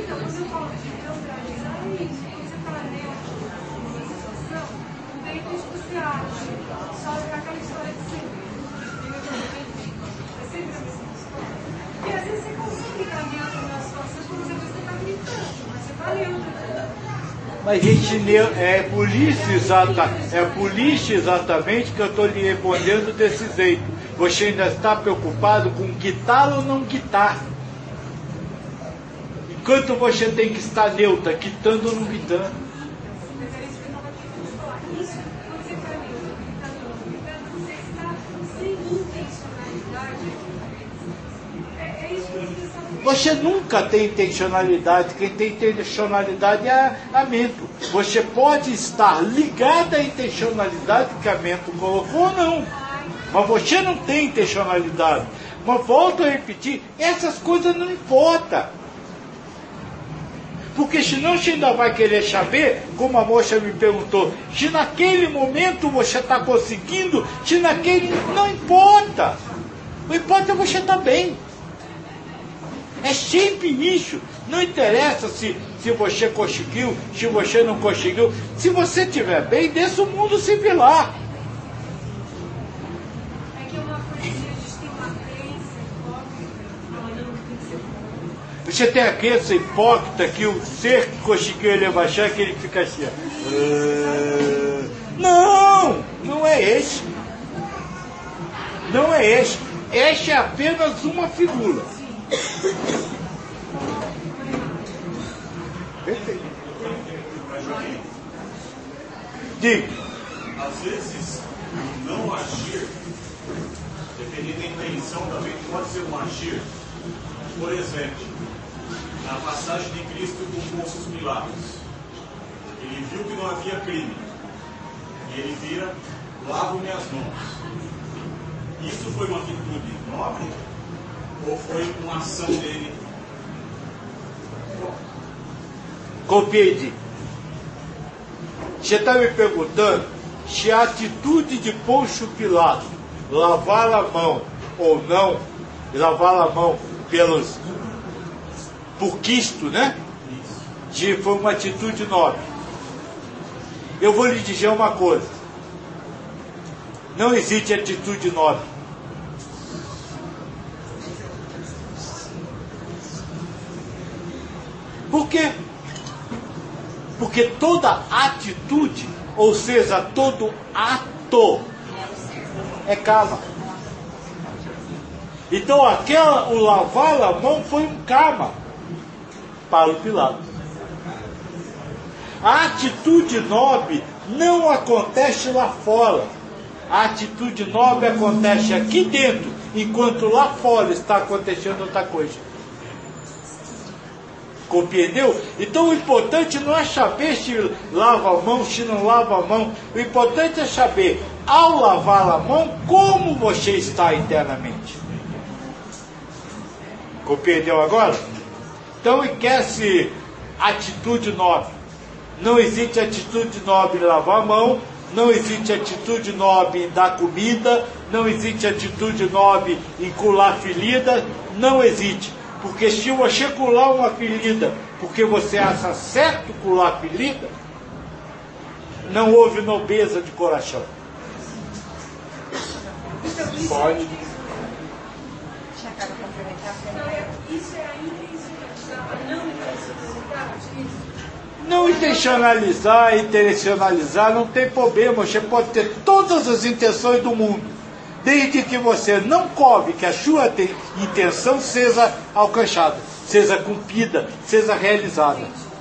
Mas gente, é por isso, exata, é por isso exatamente que eu estou lhe respondendo desse jeito. Você ainda está preocupado com quitar ou não quitar. Enquanto você tem que estar neutra, quitando ou não quitando. Você nunca tem intencionalidade. Quem tem intencionalidade é a Mento. Você pode estar ligado à intencionalidade que a Mento colocou ou não. Mas você não tem intencionalidade. Mas volto a repetir, essas coisas não importam. Porque senão você ainda vai querer saber, como a moça me perguntou, se naquele momento você está conseguindo, se naquele... Não importa. O importa é você estar bem. É sempre isso. Não interessa se, se você conseguiu, se você não conseguiu. Se você estiver bem, deixa o mundo se virar. É que uma coisa que a gente tem uma crença hipócrita, falando que tem que ser bom. Você tem a crença hipócrita que o ser que conseguiu elevar é aquele que fica assim. Uh, não! Não é esse. Não é esse. Esta é apenas uma figura. Perfeito. Diga. Às vezes, o não agir, dependendo da intenção também, pode ser um agir. Por exemplo, na passagem de Cristo com Pôncio Pilatos, ele viu que não havia crime. E ele vira, lavo minhas mãos. Isso foi uma atitude nobre? Ou foi uma ação dele? Compreende. Você está me perguntando se a atitude de Pôncio Pilatos, lavar a mão ou não, lavar a mão pelos, por Cristo, né? De, foi uma atitude nobre. Eu vou lhe dizer uma coisa. Não existe atitude nobre. Por quê? Porque toda atitude, ou seja, todo ato, é karma. Então aquela, o lavar a mão foi um karma para o Pilatos. A atitude nobre não acontece lá fora. A atitude nobre acontece aqui dentro, enquanto lá fora está acontecendo outra coisa. Compreendeu? Então o importante não é saber se lava a mão, se não lava a mão. O importante é saber, ao lavar a mão, como você está internamente. Compreendeu agora? Então esquece atitude nobre. Não existe atitude nobre em lavar a mão, não existe atitude nobre em dar comida, não existe atitude nobre em curar ferida, não existe. Porque se você curar uma ferida, porque você acha certo curar ferida, não houve nobreza de coração. Pode. Então, é, isso é a intencionalizar, a não intencionalizar, isso. Não intencionalizar, intencionalizar, não tem problema. Você pode ter todas as intenções do mundo, desde que você não cobre que a sua intenção seja alcançada, seja cumprida, seja realizada.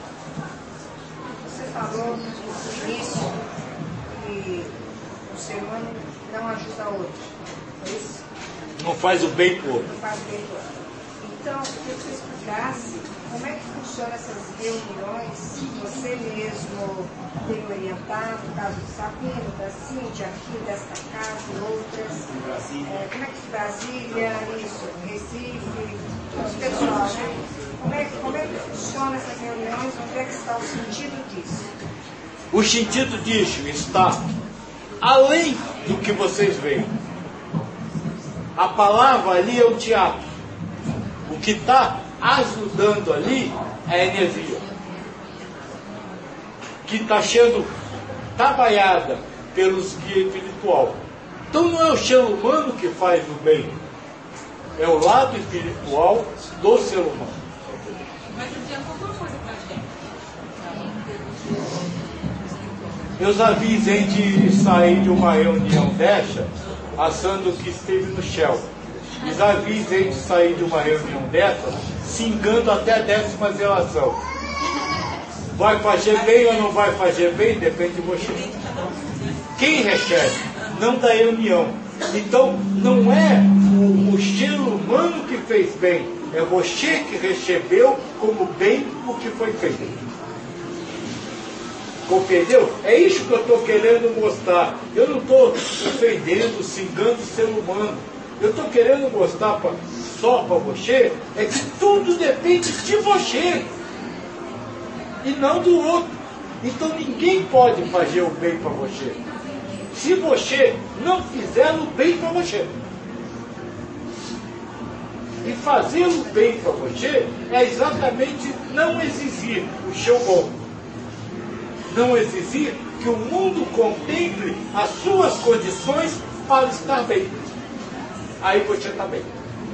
Você falou no início que o ser humano não ajuda o outro. Foi isso? Não faz o bem para o outro. Não faz o bem para o outro. Então, eu queria que você explicasse como é que funcionam essas reuniões. Você mesmo tem orientado, no caso do Sabino, da Cíntia, aqui desta casa, outras. É, como é que Brasília, isso, Recife, os pessoal, né? Como é, como é que funcionam essas reuniões? Onde é que está o sentido disso? O sentido disso está além do que vocês veem. A palavra ali é o teatro. O que está ajudando ali é a energia que está sendo trabalhada pelos guias espirituais. Então não é o ser humano que faz o bem, é o lado espiritual do ser humano. Mas adianta alguma coisa pra gente. Eu já vi gente sair de uma reunião dessa achando que esteve no Shell. E já vi gente sair de uma reunião dessa xingando até a décima geração. Vai fazer bem ou não vai fazer bem? Depende de você. Quem recebe? Não da reunião. Então, não é o, o ser humano que fez bem, é você que recebeu como bem o que foi feito. Compreendeu? É isso que eu estou querendo mostrar. Eu não estou ofendendo, xingando o ser humano. Eu estou querendo mostrar pra, só para você, é que tudo depende de você. e não do outro. Então ninguém pode fazer o bem para você, se você não fizer o bem para você. E fazer o bem para você é exatamente não exigir o seu bom. Não exigir que o mundo contemple as suas condições para estar bem. Aí você está bem.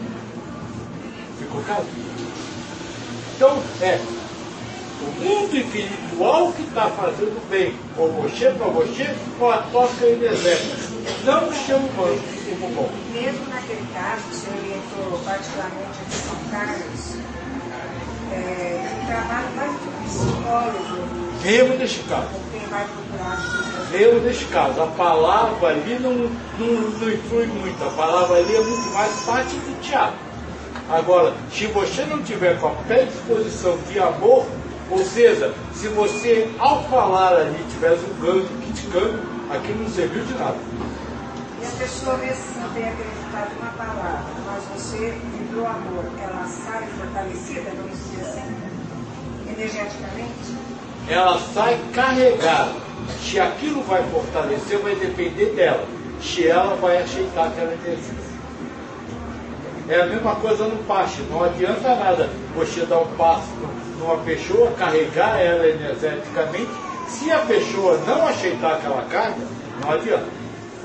Ficou claro? Então, é o mundo espiritual que está fazendo bem, ou você para você, ou a toca energética. Não o ser humano como bom. Mesmo naquele caso, o senhor orientou particularmente de São Carlos, é, um trabalho mais do psicólogo. Mesmo neste caso. Quem vai procurar. Mesmo neste caso. A palavra ali não, não, não influi muito. A palavra ali é muito mais parte do teatro. Agora, se você não tiver com a predisposição de amor, ou seja, se você, ao falar ali, estiver julgando, criticando, aquilo não serviu de nada. E a pessoa, mesmo sem ter acreditado numa palavra, mas você vibrou amor, ela sai fortalecida, vamos dizer assim, energeticamente? Ela sai carregada. Se aquilo vai fortalecer, vai depender dela. Se ela vai aceitar aquela energia. É a mesma coisa no passe. Não adianta nada você dar um passo numa pessoa, carregar ela energeticamente. Se a pessoa não aceitar aquela carga, não adianta.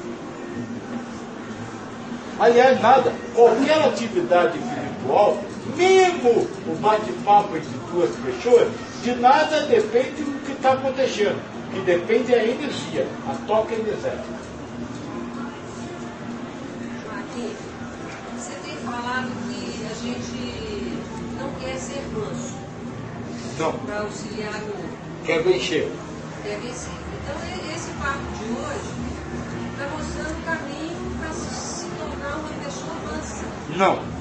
Aliás, nada. Qualquer atividade espiritual, mesmo o bate-papo entre duas pessoas, de nada depende do que está acontecendo. O que depende é a energia, a toca energética. Joaquim, você tem falado que a gente não quer ser manso. Não. Para auxiliar o outro. Quer vencer. Quer vencer. Então, esse papo de hoje está mostrando o caminho para se tornar uma pessoa mansa. Não.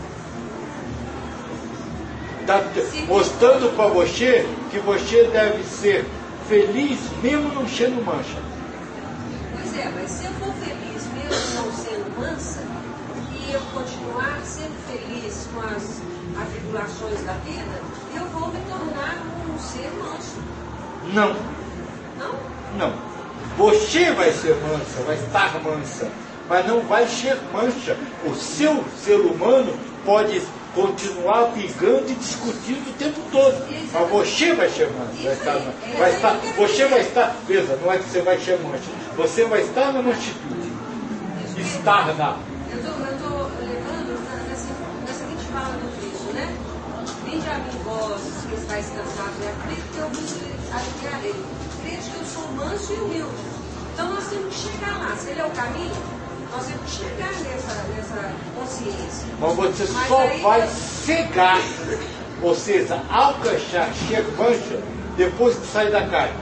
Está mostrando para você que você deve ser feliz mesmo não sendo mancha. Pois é, mas se eu for feliz mesmo não sendo mansa, e eu continuar sendo feliz com as atribulações da vida, eu vou me tornar um ser manso. Não. Não? Não. Você vai ser mansa, vai estar mansa, mas não vai ser mancha. O seu ser humano pode continuar brigando e discutindo o tempo todo. Mas você vai ser mancha. Vai estar, vai estar, você vai estar, veja, não é que você vai ser mancha. Você vai estar na manchitude. Estar na. Eu estou levando nessa, nessa seguinte fala do Cristo, né? Vinde a mim vós, que estáis cansados e aflitos, que eu vos aliviarei. Crede que eu sou manso e humilde. Então nós temos que chegar lá. Se ele é o caminho, nós temos que chegar nessa, nessa consciência. Mas você Mas só aí, vai cegar, ou seja, alcançar, ser mancha, depois que sai da carne.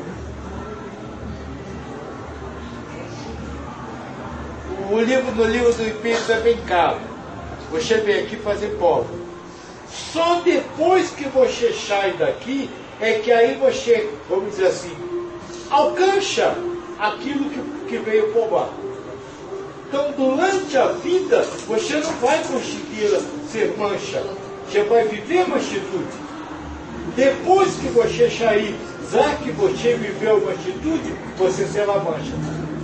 O livro, no livro do Espírito é bem claro. Você vem aqui fazer prova. Só depois que você sai daqui, é que aí você, vamos dizer assim, alcança aquilo que, que veio provar. Então, durante a vida, você não vai conseguir ser mancha. Você vai viver manchitude. Depois que você sair, já que você viveu manchitude, você será mancha.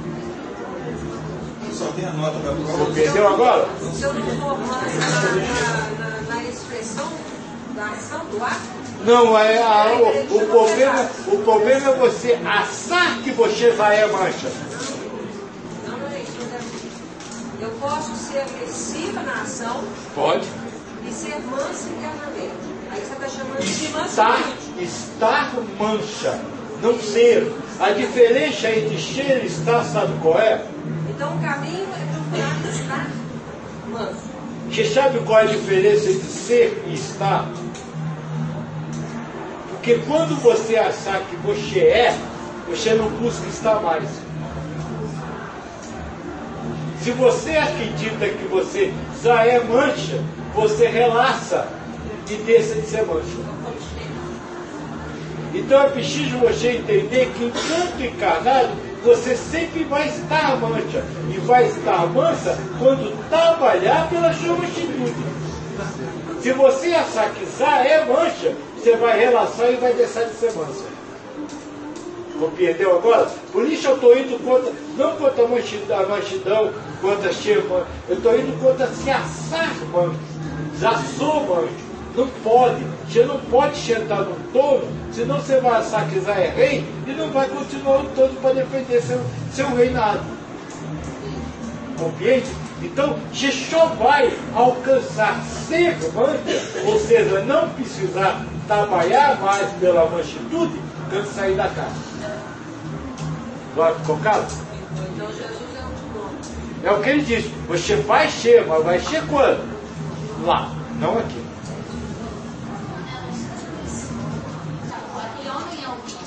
Só tem a nota da prova. Você entendeu agora? Se eu não for mansa na, na, na, na expressão da ação, do ato, não, é a, o, o, problema, o problema é você achar que você já é mancha. não, não é isso. Eu posso ser agressiva na ação. Pode. E ser mansa internamente. Aí você está chamando de mansa. Estar, estar mancha, não ser. A diferença entre ser e estar, sabe qual é? Então o caminho é procurar estar manso. Você sabe qual é a diferença entre ser e estar? Porque quando você achar que você é, você não busca estar mais. Se você acredita que você já é mancha, você relaxa e deixa de ser mancha. Então é preciso você entender que enquanto encarnado, você sempre vai estar mancha. E vai estar mansa quando trabalhar pela sua manchitude. Se você achar que já é mancha, você vai relaxar e vai deixar de ser mancha. Compreendeu agora? Por isso eu estou indo contra, não contra a manchidão, a manchidão contra cheio mancha. Eu estou indo contra se assar mancha. Já sou mancha. Não pode. Você não pode sentar no trono, senão você vai achar que já é rei e não vai continuar lutando para defender seu, seu reinado. Compreende? Então, você só vai alcançar ser mancha, ou seja, não precisar trabalhar mais pela manchitude, quando sair da casa. Vai ficou claro? Então Jesus é o trono. É o que ele diz. Você vai ser, mas vai ser quando? Lá, não aqui. Aquele homem é um.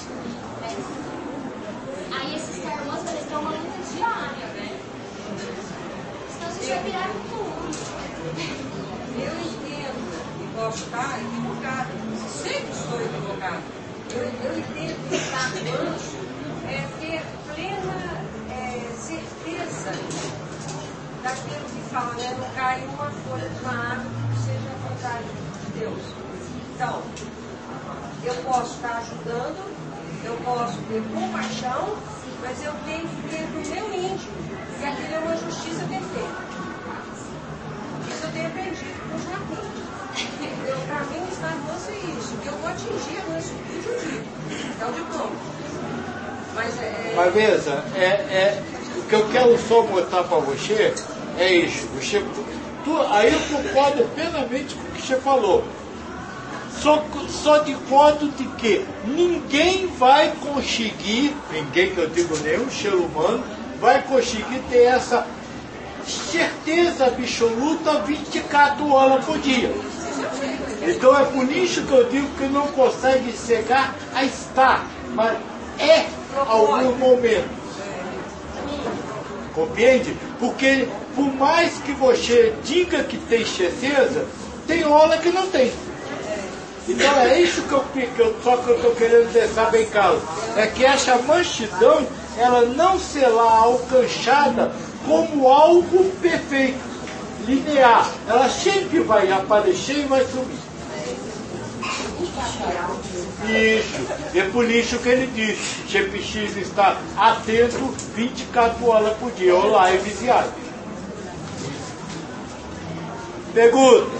Aí esses sermões eles estão uma luta diária, né? Senão você vai virar tudo. Eu entendo e posso estar equivocado. Sempre estou equivocado. Eu, eu entendo que estar mancho é ter plena é, certeza daquilo que fala, né? Não cai uma folha de uma árvore que seja a vontade de Deus. Então, eu posso estar ajudando, eu posso ter compaixão, mas eu tenho que ter no meu íntimo que aquilo é uma justiça perfeita. Isso eu tenho aprendido com o Joaquim. Para mim, estar manso é isso, que eu vou atingir a mansutude um dia. É o diploma. Mas é. Mas veja, é, é, o que eu quero só mostrar para você é isso. Você, tu, aí eu concordo plenamente com o que você falou. Só, só de modo de que ninguém vai conseguir, ninguém que eu digo nenhum ser humano, vai conseguir ter essa certeza absoluta vinte e quatro horas por dia. Então é por isso que eu digo que não consegue chegar a estar, mas é algum momento. Compreende? Porque por mais que você diga que tem certeza, tem hora que não tem. Então é isso que eu, que eu, só que eu estou querendo deixar bem claro. É que essa mansidão, ela não será alcançada como algo perfeito, linear. Ela sempre vai aparecer e vai sumir. Isso. É por isso que ele diz, você precisa estar atento vinte e quatro horas por dia, ou lá é vigiado. Pergunta.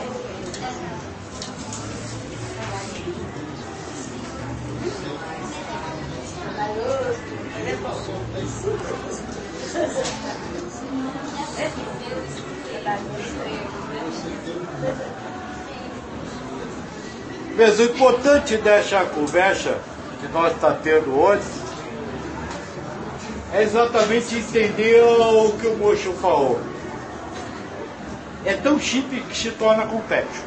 Mas o importante dessa conversa que nós estamos tendo hoje é exatamente entender o que o moço falou. É tão simples que se torna complexo.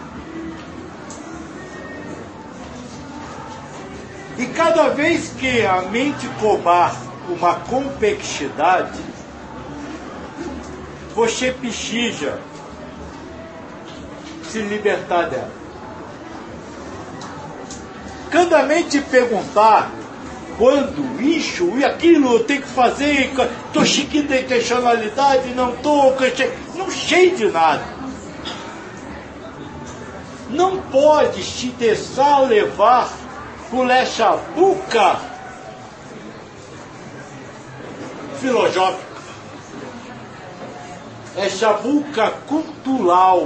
E cada vez que a mente cobrar uma complexidade, você precisa se libertar dela. Quando a mente perguntar quando isso e aquilo eu tenho que fazer, estou seguindo a intencionalidade, não estou, não sei de nada. Não pode se deixar levar por essa buca filosófica, essa buca cultural.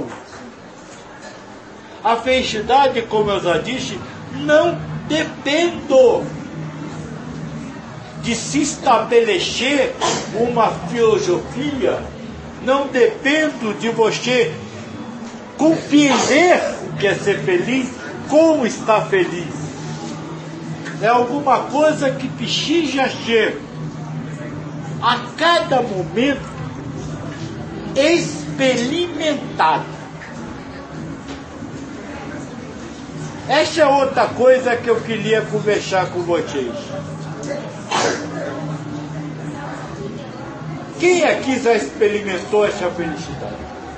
A felicidade, como eu já disse, não depende de se estabelecer uma filosofia, não depende de você compreender o que é ser feliz, como estar feliz. É alguma coisa que precisa ser, a cada momento, experimentada. Essa é outra coisa que eu queria conversar com vocês. Quem aqui já experimentou essa felicidade?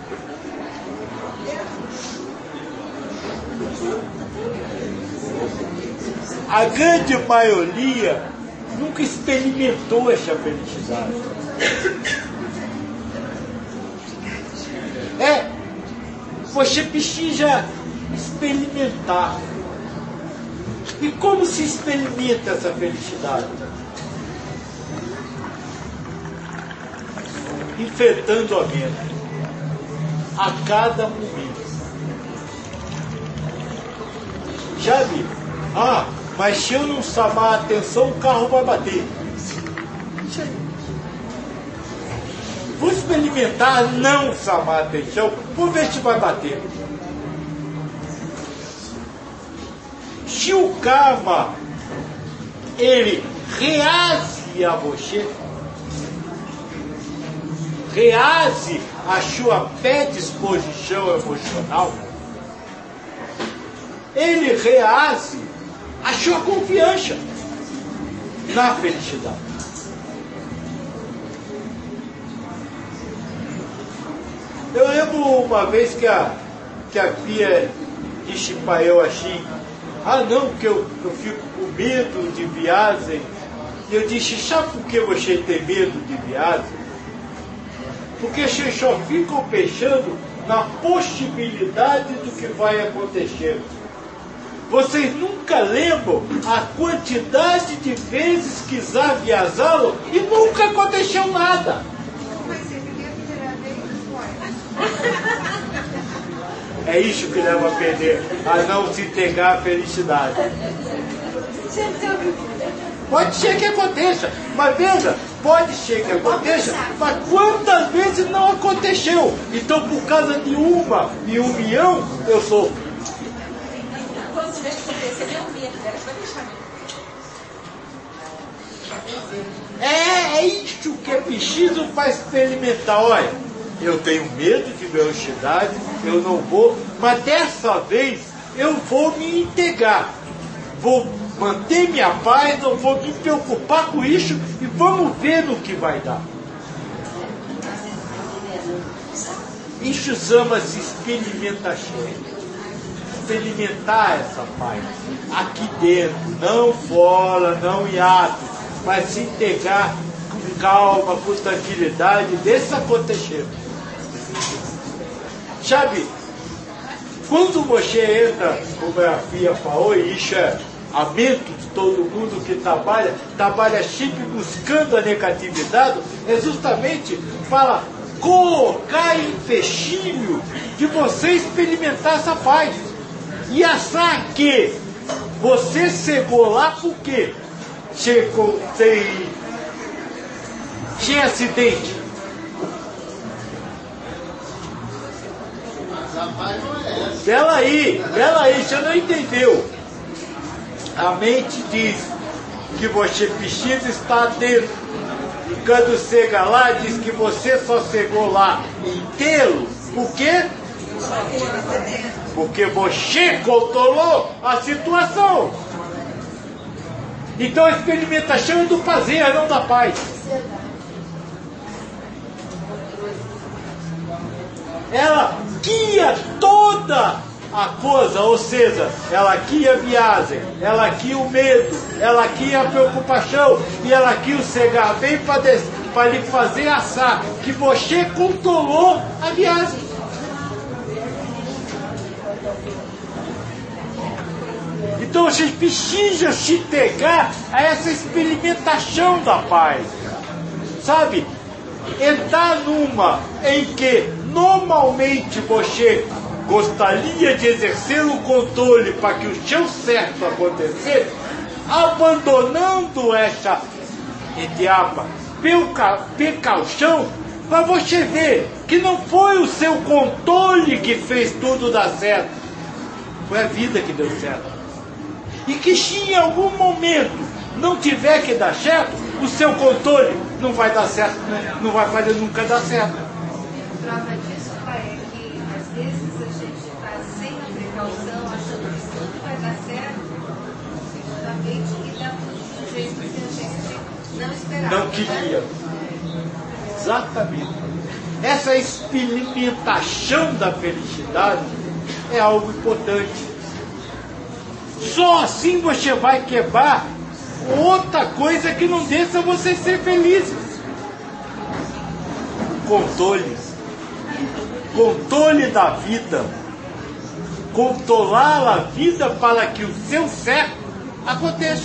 A grande maioria nunca experimentou essa felicidade. É, você precisa experimentar. E como se experimenta essa felicidade? Enfrentando a mente a cada momento. Já vi. Ah, mas se eu não chamar a atenção, o carro vai bater. Vou experimentar não chamar a atenção, vou ver se vai bater. Se o karma, ele reage a você, reage a sua predisposição emocional, ele reage a sua confiança na felicidade. Eu lembro uma vez que a, que a Pia disse para eu assim, ah não, porque eu, eu fico com medo de viagem. E eu disse, sabe por que você tem medo de viagem? Porque vocês só ficam pensando na possibilidade do que vai acontecer. Vocês nunca lembram a quantidade de vezes que já viajaram e nunca aconteceu nada. É isso que leva a perder, a não se entregar à felicidade. Pode ser que aconteça, mas veja, pode ser que aconteça, mas quantas vezes não aconteceu? Então, por causa de uma e um milhão, eu sofro. Quando tiver que acontecer, deu medo dela, vai deixar medo. É, é isso que é preciso para experimentar. Olha, eu tenho medo de velocidade, eu não vou, mas dessa vez eu vou me integrar. Vou manter minha paz, não vou me preocupar com isso e vamos ver no que vai dar. Isso chama-se experimentação. Experimentar essa paz aqui dentro, não fora, não em ato, mas se integrar com calma, com tranquilidade, deixa acontecer. Sabe, quando você entra, como a Pia falou, e isso é a mente de todo mundo que trabalha, trabalha sempre buscando a negatividade, é justamente para colocar empecilho de você experimentar essa paz. E achar que você chegou lá por quê? Chegou sem, sem acidente. Mas a paz não é essa. Pela aí, pela aí, você não entendeu. A mente diz que você precisa estar dentro. E quando chega lá, diz que você só chegou lá inteiro. Por quê? Porque você controlou a situação. Então a experimentação é do fazer, não da paz. Ela guia toda a coisa, ou seja, ela guia a viagem, ela guia o medo, ela guia a preocupação e ela guia o cegar bem para lhe fazer assar que você controlou a viagem. Então vocês precisam se pegar a essa experimentação da paz. Sabe? Entrar numa em que normalmente você gostaria de exercer o controle para que o seu certo acontecesse, abandonando essa etapa, precaução, para você ver que não foi o seu controle que fez tudo dar certo, foi a vida que deu certo. E que se em algum momento não tiver que dar certo, o seu controle não vai dar certo, né? Não vai fazer nunca dar certo. Prova disso, pai, é que às vezes a gente está sem a precaução, achando que tudo vai dar certo, justamente, e dá tudo do jeito que a gente não esperava. Não queria. Exatamente. Essa experimentação da felicidade é algo importante. Só assim você vai quebrar outra coisa que não deixa você ser feliz. Controle. Controle da vida. controlar a vida para que o seu certo aconteça.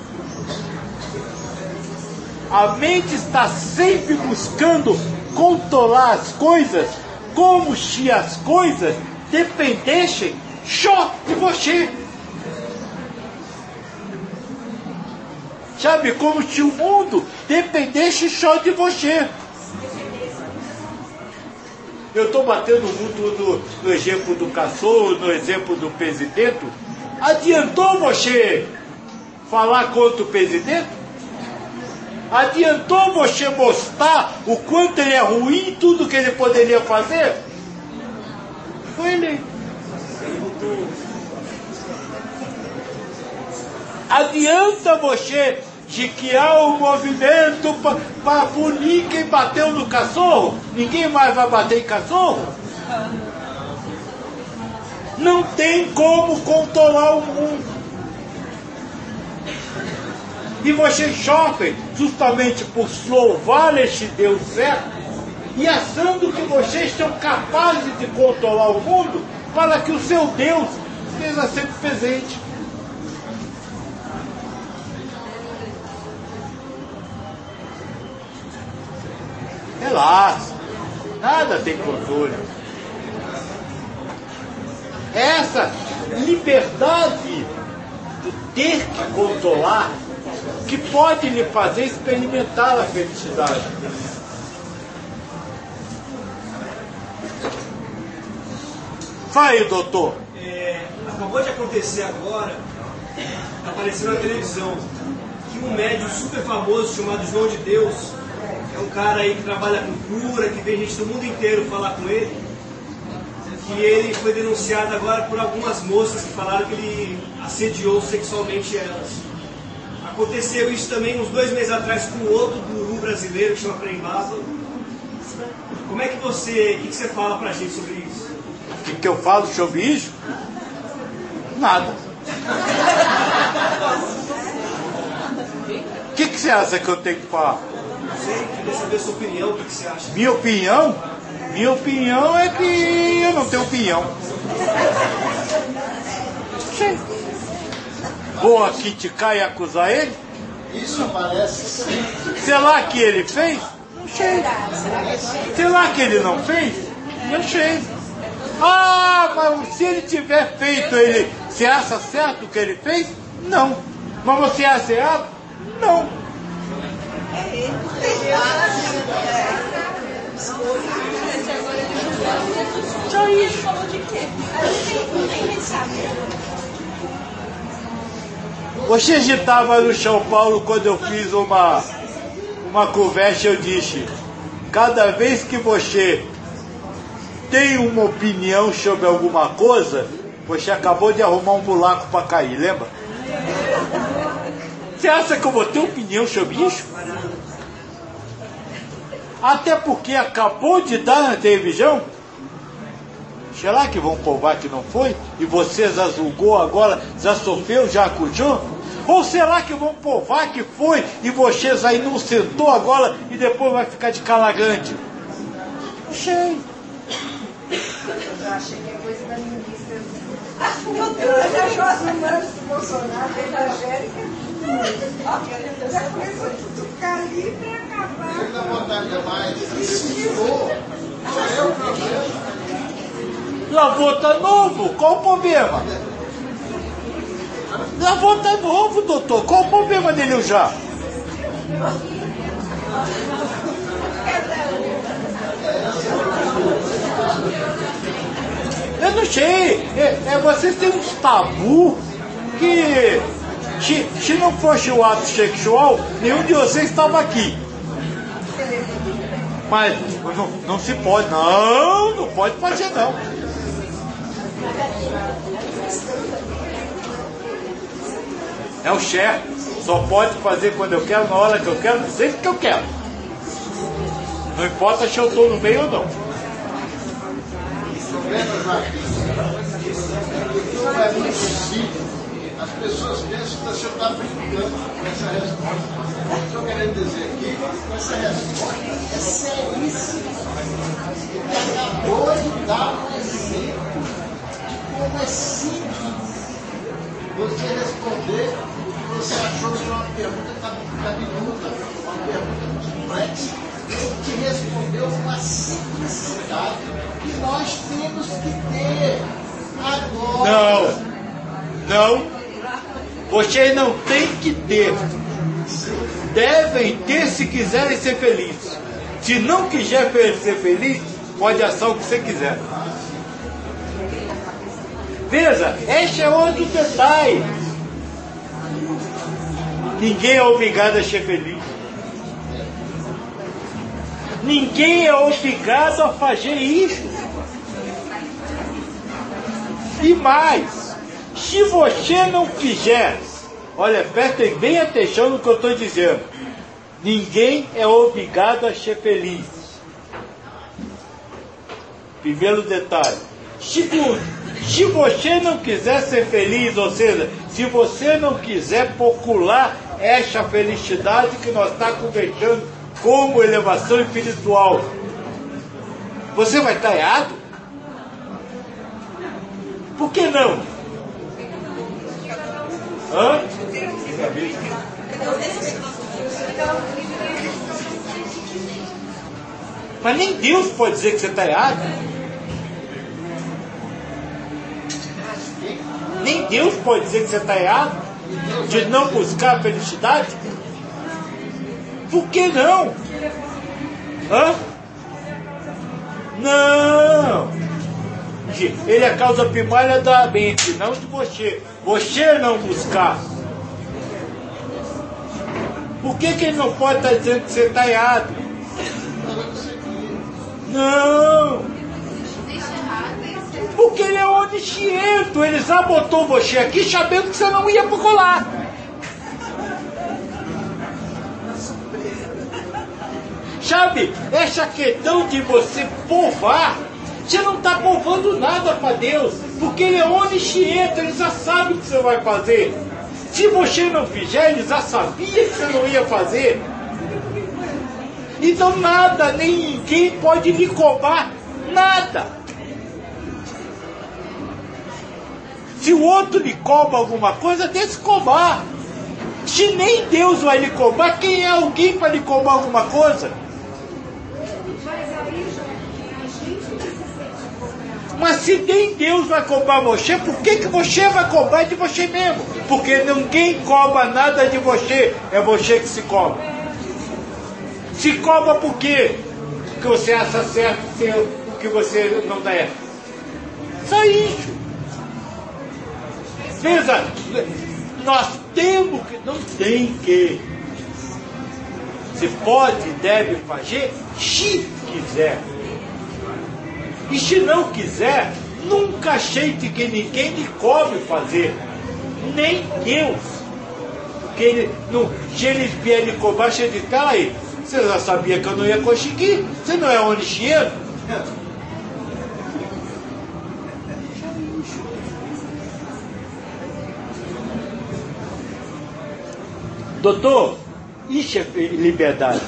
A mente está sempre buscando controlar as coisas como se as coisas dependessem só de você. Sabe, como se o mundo dependesse só de você. Eu estou batendo muito no, no exemplo do cachorro, no exemplo do presidente. Adiantou você falar contra o presidente? Adiantou você mostrar o quanto ele é ruim, tudo que ele poderia fazer? Foi ele. Adianta você de criar um movimento para punir quem bateu no cachorro? Ninguém mais vai bater em cachorro? Não tem como controlar o mundo. E vocês sofrem justamente por louvar este Deus certo e achando que vocês são capazes de controlar o mundo para que o seu Deus esteja sempre presente. Relaxa, nada tem controle. Essa liberdade de ter que controlar que pode lhe fazer experimentar a felicidade. Fala aí, doutor. É, acabou de acontecer agora, apareceu na televisão, que um médium super famoso chamado João de Deus, é um cara aí que trabalha com cura, que vem gente do mundo inteiro falar com ele, que ele foi denunciado agora por algumas moças que falaram que ele assediou sexualmente elas. Aconteceu isso também uns dois meses atrás com outro guru brasileiro que chama Prem Baba. Como é que você, o que, que você fala pra gente sobre isso? O que, que eu falo sobre isso? Nada. O que, que você acha que eu tenho que falar? Não sei, queria saber a sua opinião, o que, que você acha? Minha opinião? Minha opinião é que eu não tenho opinião. Sei. Vou aqui criticar e acusar ele? Isso aparece sempre. Será que ele fez? Não sei. Será que ele não fez? Não sei. Ah, mas se ele tiver feito, ele, você acha certo o que ele fez? Não. Mas você acha errado? Não. Só isso. Você estava no São Paulo quando eu fiz uma, uma conversa, eu disse, cada vez que você tem uma opinião sobre alguma coisa, você acabou de arrumar um buraco para cair, lembra? Você acha que eu vou ter opinião sobre isso? Até porque acabou de dar na televisão. Será que vão provar que não foi? E você já julgou agora, já sofreu, já acusou? Ou será que vão provar que foi e você já inocentou agora e depois vai ficar de calagante? Sei. Eu achei que é coisa da ministra. Eu achou as irmãs do Bolsonaro, evangélica. Já começou a cutucar ali para acabar. Você dá vontade demais. Esquivou. Só é o problema. Lavou tá novo, qual o problema? Lavou tá novo, doutor, qual o problema dele já? Eu não sei, é, é, vocês têm uns tabu que se, se não fosse o ato sexual, nenhum de vocês estava aqui. Mas não, não se pode, não, não pode fazer não. É o chefe, só pode fazer quando eu quero, na hora que eu quero, do jeito que eu quero. Não importa se eu estou no meio ou não. O problema, Marquinhos, é que não é muito simples. As pessoas pensam que você está brincando com essa resposta. Estou querendo dizer aqui, essa resposta é seríssima. Ele acabou de dar um exemplo de como é simples você responder que você achou que uma pergunta cabeluda, uma pergunta complexa. Ele te respondeu com uma simplicidade que nós temos que ter agora. Não, não. Vocês não têm que ter. Devem ter se quiserem ser felizes. Se não quiser ser feliz, pode achar o que você quiser. Veja, este é outro detalhe. Ninguém é obrigado a ser feliz. Ninguém é obrigado a fazer isso. E mais, se você não quiser, olha, prestem bem atenção no que eu estou dizendo. Ninguém é obrigado a ser feliz. Primeiro detalhe. Segundo, se você não quiser ser feliz, ou seja, se você não quiser procurar essa felicidade que nós estamos conversando como elevação espiritual, você vai estar errado? Por que não? Hã? Mas nem Deus pode dizer que você está errado. Nem Deus pode dizer que você está errado de não buscar a felicidade. Por que não? Hã? Não. Ele é a causa primária da mente, não de você. Você não buscar. Por que, que ele não pode estar dizendo que você está errado? Não. Porque ele é onisciente. Ele já botou você aqui sabendo que você não ia procurar. Sabe, essa questão de você provar, você não está provando nada para Deus, porque Ele é onisciente, Ele já sabe o que você vai fazer. Se você não fizer, Ele já sabia que você não ia fazer. Então nada, nem ninguém pode lhe cobrar nada. Se o outro lhe cobra alguma coisa, deixa cobrar. Se nem Deus vai lhe cobrar, quem é alguém para lhe cobrar alguma coisa? Mas se nem Deus vai cobrar você, por que, que você vai cobrar de você mesmo? Porque ninguém cobra nada de você, é você que se cobra. Se cobra por quê? Porque você acha certo o que você não dá. Só isso. Veja, nós temos que, não tem que. Se pode, deve fazer, se quiser. E se não quiser, nunca aceite que ninguém lhe cobre fazer. Nem Deus. Porque ele, não, se ele vier lhe cobrar, você diz, peraí, você já sabia que eu não ia conseguir? Você não é onisciente? Doutor, isso é liberdade.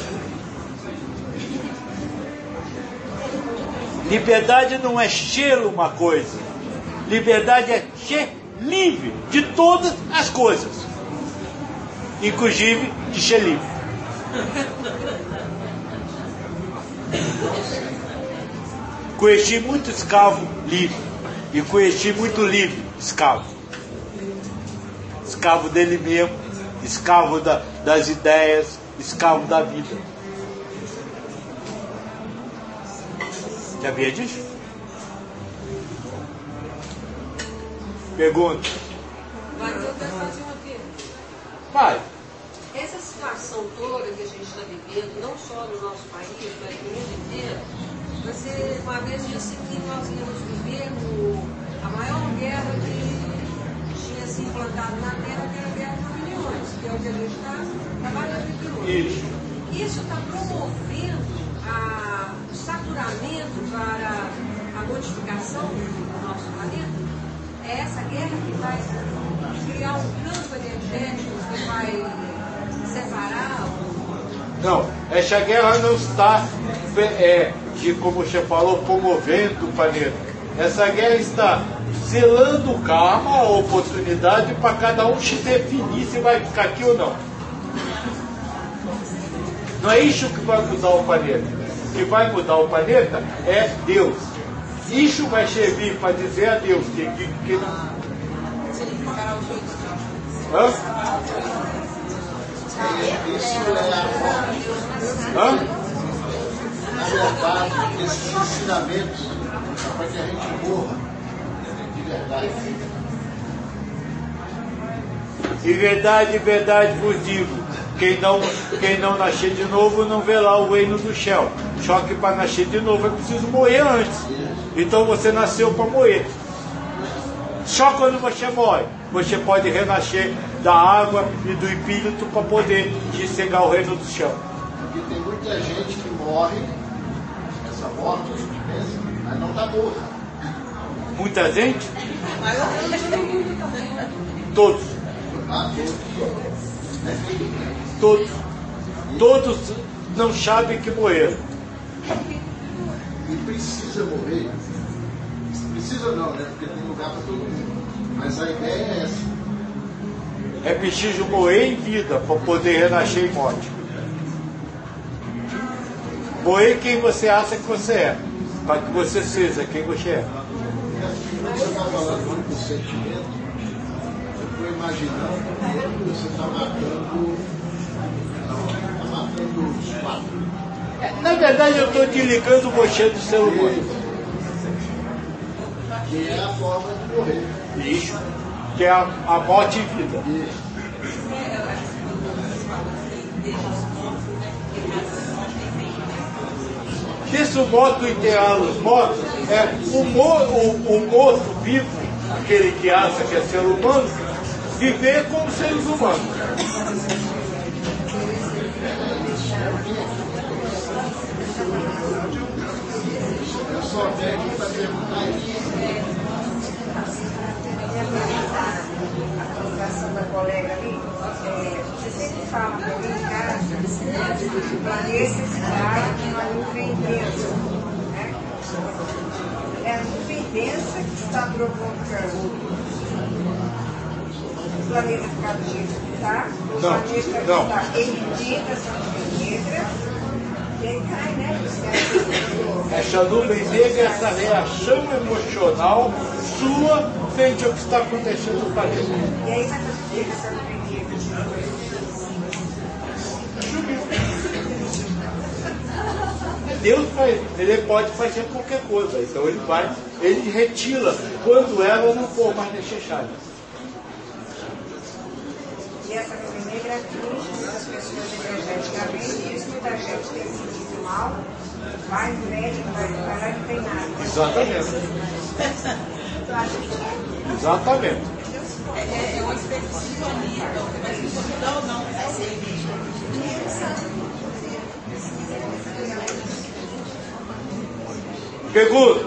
Liberdade não é ser uma coisa. Liberdade é ser livre de todas as coisas. Inclusive de ser livre. Conheci muito escravo livre. E conheci muito livre escravo. Escravo dele mesmo. Escravo da, das ideias. Escravo da vida. Sabia disso? Pergunta. Mas eu quero fazer uma pergunta. Vai. Essa situação toda que a gente está vivendo, não só no nosso país, mas no mundo inteiro, você uma vez disse que nós íamos viver no, a maior guerra que tinha se implantado na Terra, que era a Guerra de Milhões, que é o que a gente está trabalhando aqui hoje. Isso. Isso está promovendo a, o saturamento para a modificação do nosso planeta? É essa guerra que vai criar um campo energético que vai separar? O... Não, essa guerra não está, é, de, como você falou, promovendo o planeta. Essa guerra está zelando o karma, a oportunidade para cada um se definir se vai ficar aqui ou não. Não é isso que vai mudar o planeta. O que vai mudar o planeta é Deus. Isso vai servir para dizer a Deus que, que, que não. Hã? Isso é a forma. Hã? Na verdade, esses ensinamentos é para que a gente morra de verdade. De verdade, verdade vos digo, quem não, quem não nascer de novo não verá o reino do céu. Só que para nascer de novo é preciso morrer antes. Então você nasceu para morrer. Só quando você morre, você pode renascer da água e do espírito para poder dissegar o reino do céu. Porque tem muita gente que morre, essa morte, a gente pensa, mas não está morta. Muita gente? Todos. Ah, todos. Todos não sabem que morreram. E precisa morrer. Precisa não, né? Porque tem lugar para todo mundo. Mas a ideia é essa. É preciso morrer em vida para poder renascer em morte. Morrer quem você acha que você é, para que você seja quem você é. Quando você está falando do sentimento, eu estou imaginando que você está matando, está matando os quatro. Na verdade, eu estou desligando você do ser humano. Que é a forma de morrer. Isso. Que é a, a morte e vida. Desse modo enterrar os mortos, é o, mo, o, o morto vivo, aquele que acha que é ser humano, viver como seres humanos. Eu só venho para perguntar isso. A colocação da colega ali, é, você sempre fala para mim em casa da necessidade de uma nuvem densa. Né? É a nuvem densa que está provocando o planeta ficar do jeito que está, o Não, planeta não. está emitindo essa nuvem negra, e aí cai, né? Essa nuvem negra, essa reação emocional sua frente ao que está acontecendo no planeta. E aí vai fazer essa nuvem negra. Deus faz, ele pode fazer qualquer coisa, então ele vai, ele retira quando ela não for mais necessária. E essa nuvem negra atinge as pessoas energeticamente, isso muita gente tem se sentido mal, vai no médico, vai parar de tem nada. Exatamente. Exatamente. É, é uma experiência bonita, mas não, não, é assim. Pergunta.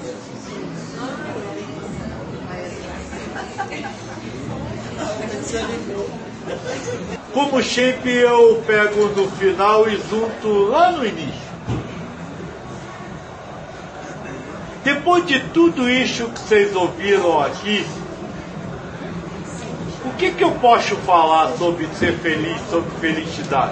Como sempre eu pego no final e junto lá no início. Depois de tudo isso que vocês ouviram aqui, o que, que eu posso falar sobre ser feliz, sobre felicidade?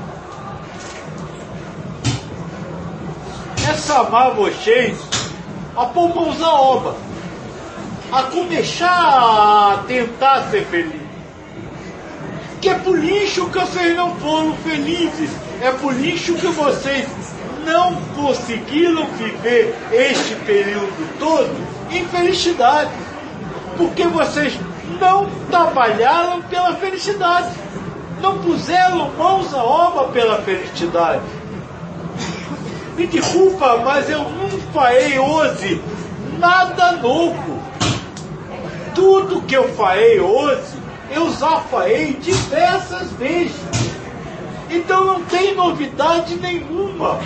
É chamar vocês a pôr mãos na obra, a começar a tentar ser feliz. Que é por isso que vocês não foram felizes, é por isso que vocês não conseguiram viver este período todo em felicidade, porque vocês não trabalharam pela felicidade, não puseram mãos à obra pela felicidade. Me desculpa, mas eu não falei hoje nada novo. Tudo que eu falei hoje, eu já falei diversas vezes. Então não tem novidade nenhuma.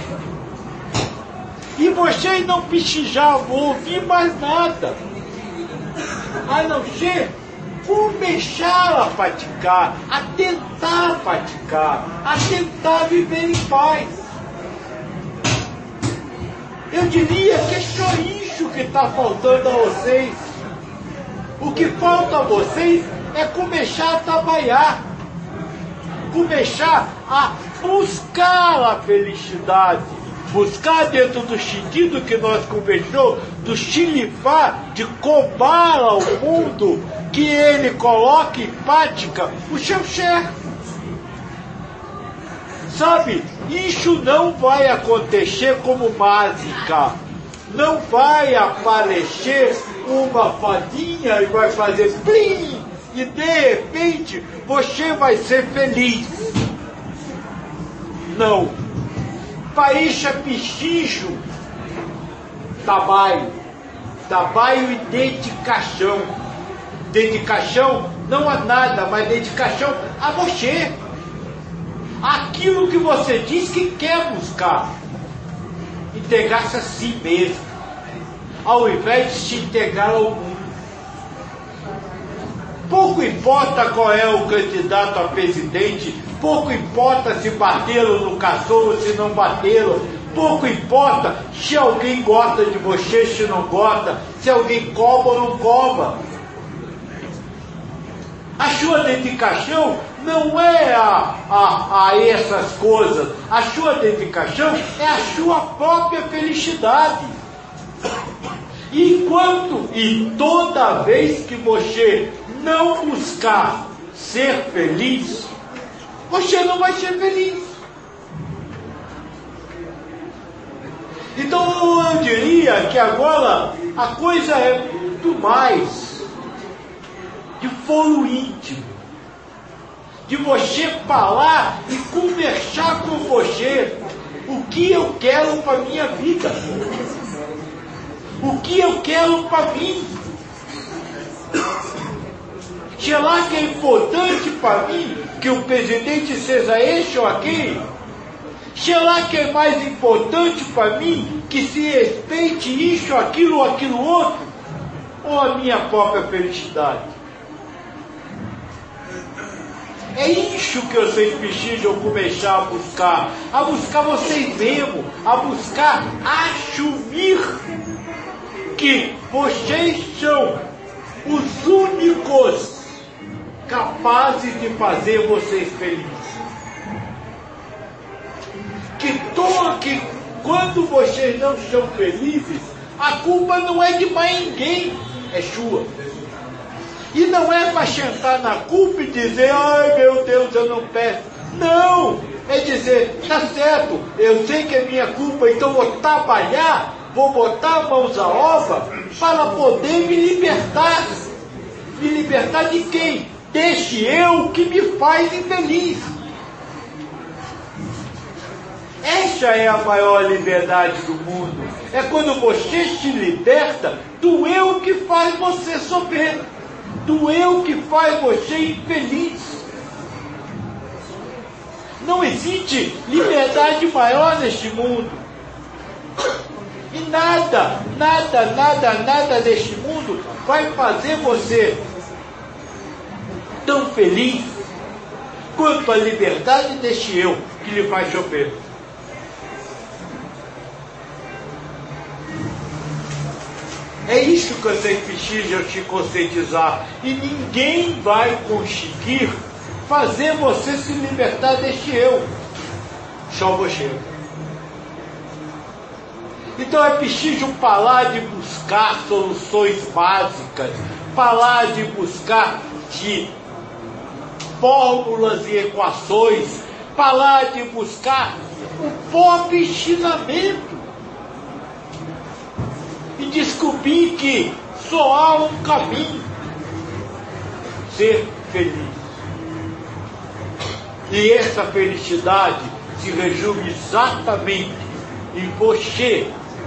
E vocês não precisavam ouvir mais nada, a não ser começar a praticar, a tentar praticar, a tentar viver em paz. Eu diria que é só isso que está faltando a vocês. O que falta a vocês é começar a trabalhar, começar a buscar a felicidade, buscar dentro do sentido que nós conversamos, do chilifar, de cobrar ao mundo, que ele coloque em prática o seu certo. Sabe, isso não vai acontecer como mágica. Não vai aparecer uma fadinha e vai fazer plim, e de repente você vai ser feliz. Não. Para isso é preciso trabalho. Trabalho e dedicação. Dedicação não a nada, mas dedicação a você. Aquilo que você diz que quer buscar. Integrar-se a si mesmo, ao invés de se integrar ao mundo. Pouco importa qual é o candidato a presidente, pouco importa se bateram no cachorro, se não bateram, pouco importa se alguém gosta de você, se não gosta, se alguém cobra ou não cobra. A sua dedicação não é a, a, a essas coisas. A sua dedicação é a sua própria felicidade. Enquanto e toda vez que você não buscar ser feliz, você não vai ser feliz. Então eu diria que agora a coisa é muito mais de foro íntimo, de você falar e conversar com você o que eu quero para a minha vida, o que eu quero para mim. Será que é importante para mim que o presidente seja esse ou aquele? Será que é mais importante para mim que se respeite isso, aquilo ou aquilo outro? Ou a minha própria felicidade? É isso que vocês precisam começar a buscar. A buscar vocês mesmos. A buscar assumir que vocês são os únicos capazes de fazer vocês felizes. Que, to, que quando vocês não são felizes, a culpa não é de mais ninguém, é sua. E não é para sentar na culpa e dizer, ai meu Deus, eu não peço. Não! É dizer, tá certo, eu sei que é minha culpa, então vou trabalhar, vou botar mãos à obra para poder me libertar. Me libertar de quem? Deste eu que me faz infeliz. Essa é a maior liberdade do mundo. É quando você se liberta do eu que faz você sofrer. Do eu que faz você infeliz. Não existe liberdade maior neste mundo. E nada, nada, nada, nada deste mundo vai fazer você tão feliz quanto a liberdade deste eu que lhe faz sofrer. É isso que vocês precisam se conscientizar. E ninguém vai conseguir fazer você se libertar deste eu. Só você. Então é preciso parar de buscar soluções básicas. Parar de buscar de fórmulas e equações. Parar de buscar o próprio ensinamento. E descobrir que só há um caminho: ser feliz. E essa felicidade se resume exatamente em você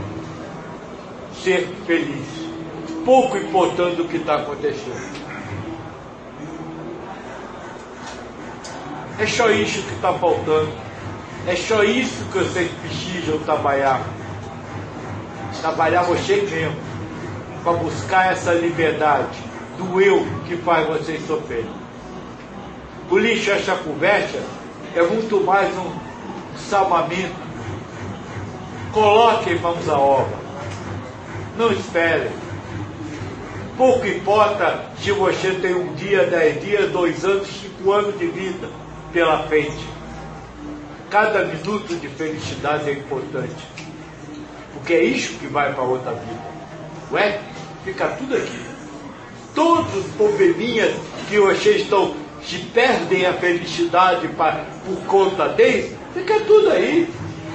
ser feliz, pouco importando o que está acontecendo. É só isso que está faltando. É só isso que vocês precisam trabalhar. Trabalhar você mesmo, para buscar essa liberdade do eu que faz vocês sofrer. Por isso, essa conversa é muito mais um salvamento. Coloquem mãos à obra. Não esperem. Pouco importa se você tem um dia, dez dias, dois anos, cinco anos de vida pela frente. Cada minuto de felicidade é importante. Porque é isso que vai para outra vida. Ué? Fica tudo aqui. Todos os probleminhas que vocês estão, se perdem a felicidade pra, por conta deles, fica tudo aí.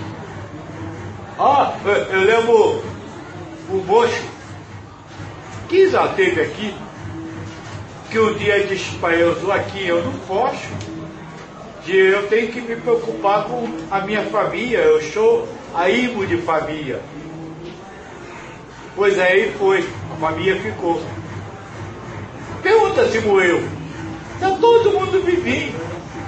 Ah, eu, eu lembro o moço que já esteve aqui, que um dia disse para eu, aqui eu não posso, que eu tenho que me preocupar com a minha família, eu sou a imo de família. Pois aí foi, a família ficou. Pergunta se morreu. Está todo mundo vivinho.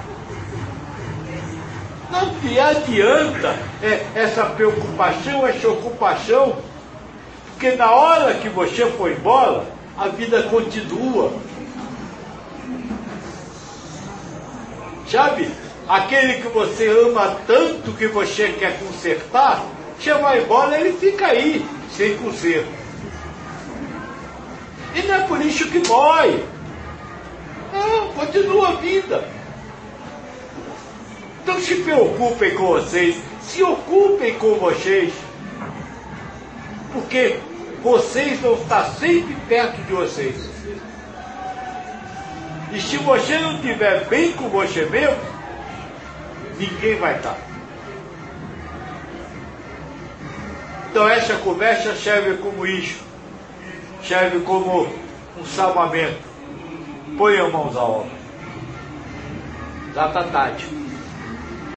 Não adianta é, essa preocupação, essa ocupação, porque na hora que você for embora, a vida continua. Sabe? Aquele que você ama tanto que você quer consertar, você vai embora, ele fica aí, sem conserto. E não é por isso que morre. Não, continua a vida. Então se preocupem com vocês, se ocupem com vocês, porque vocês vão estar sempre perto de vocês. E se você não estiver bem com você mesmo, ninguém vai estar. Então essa conversa serve como isso, serve como um salvamento. Ponham mãos à obra. Já está tarde.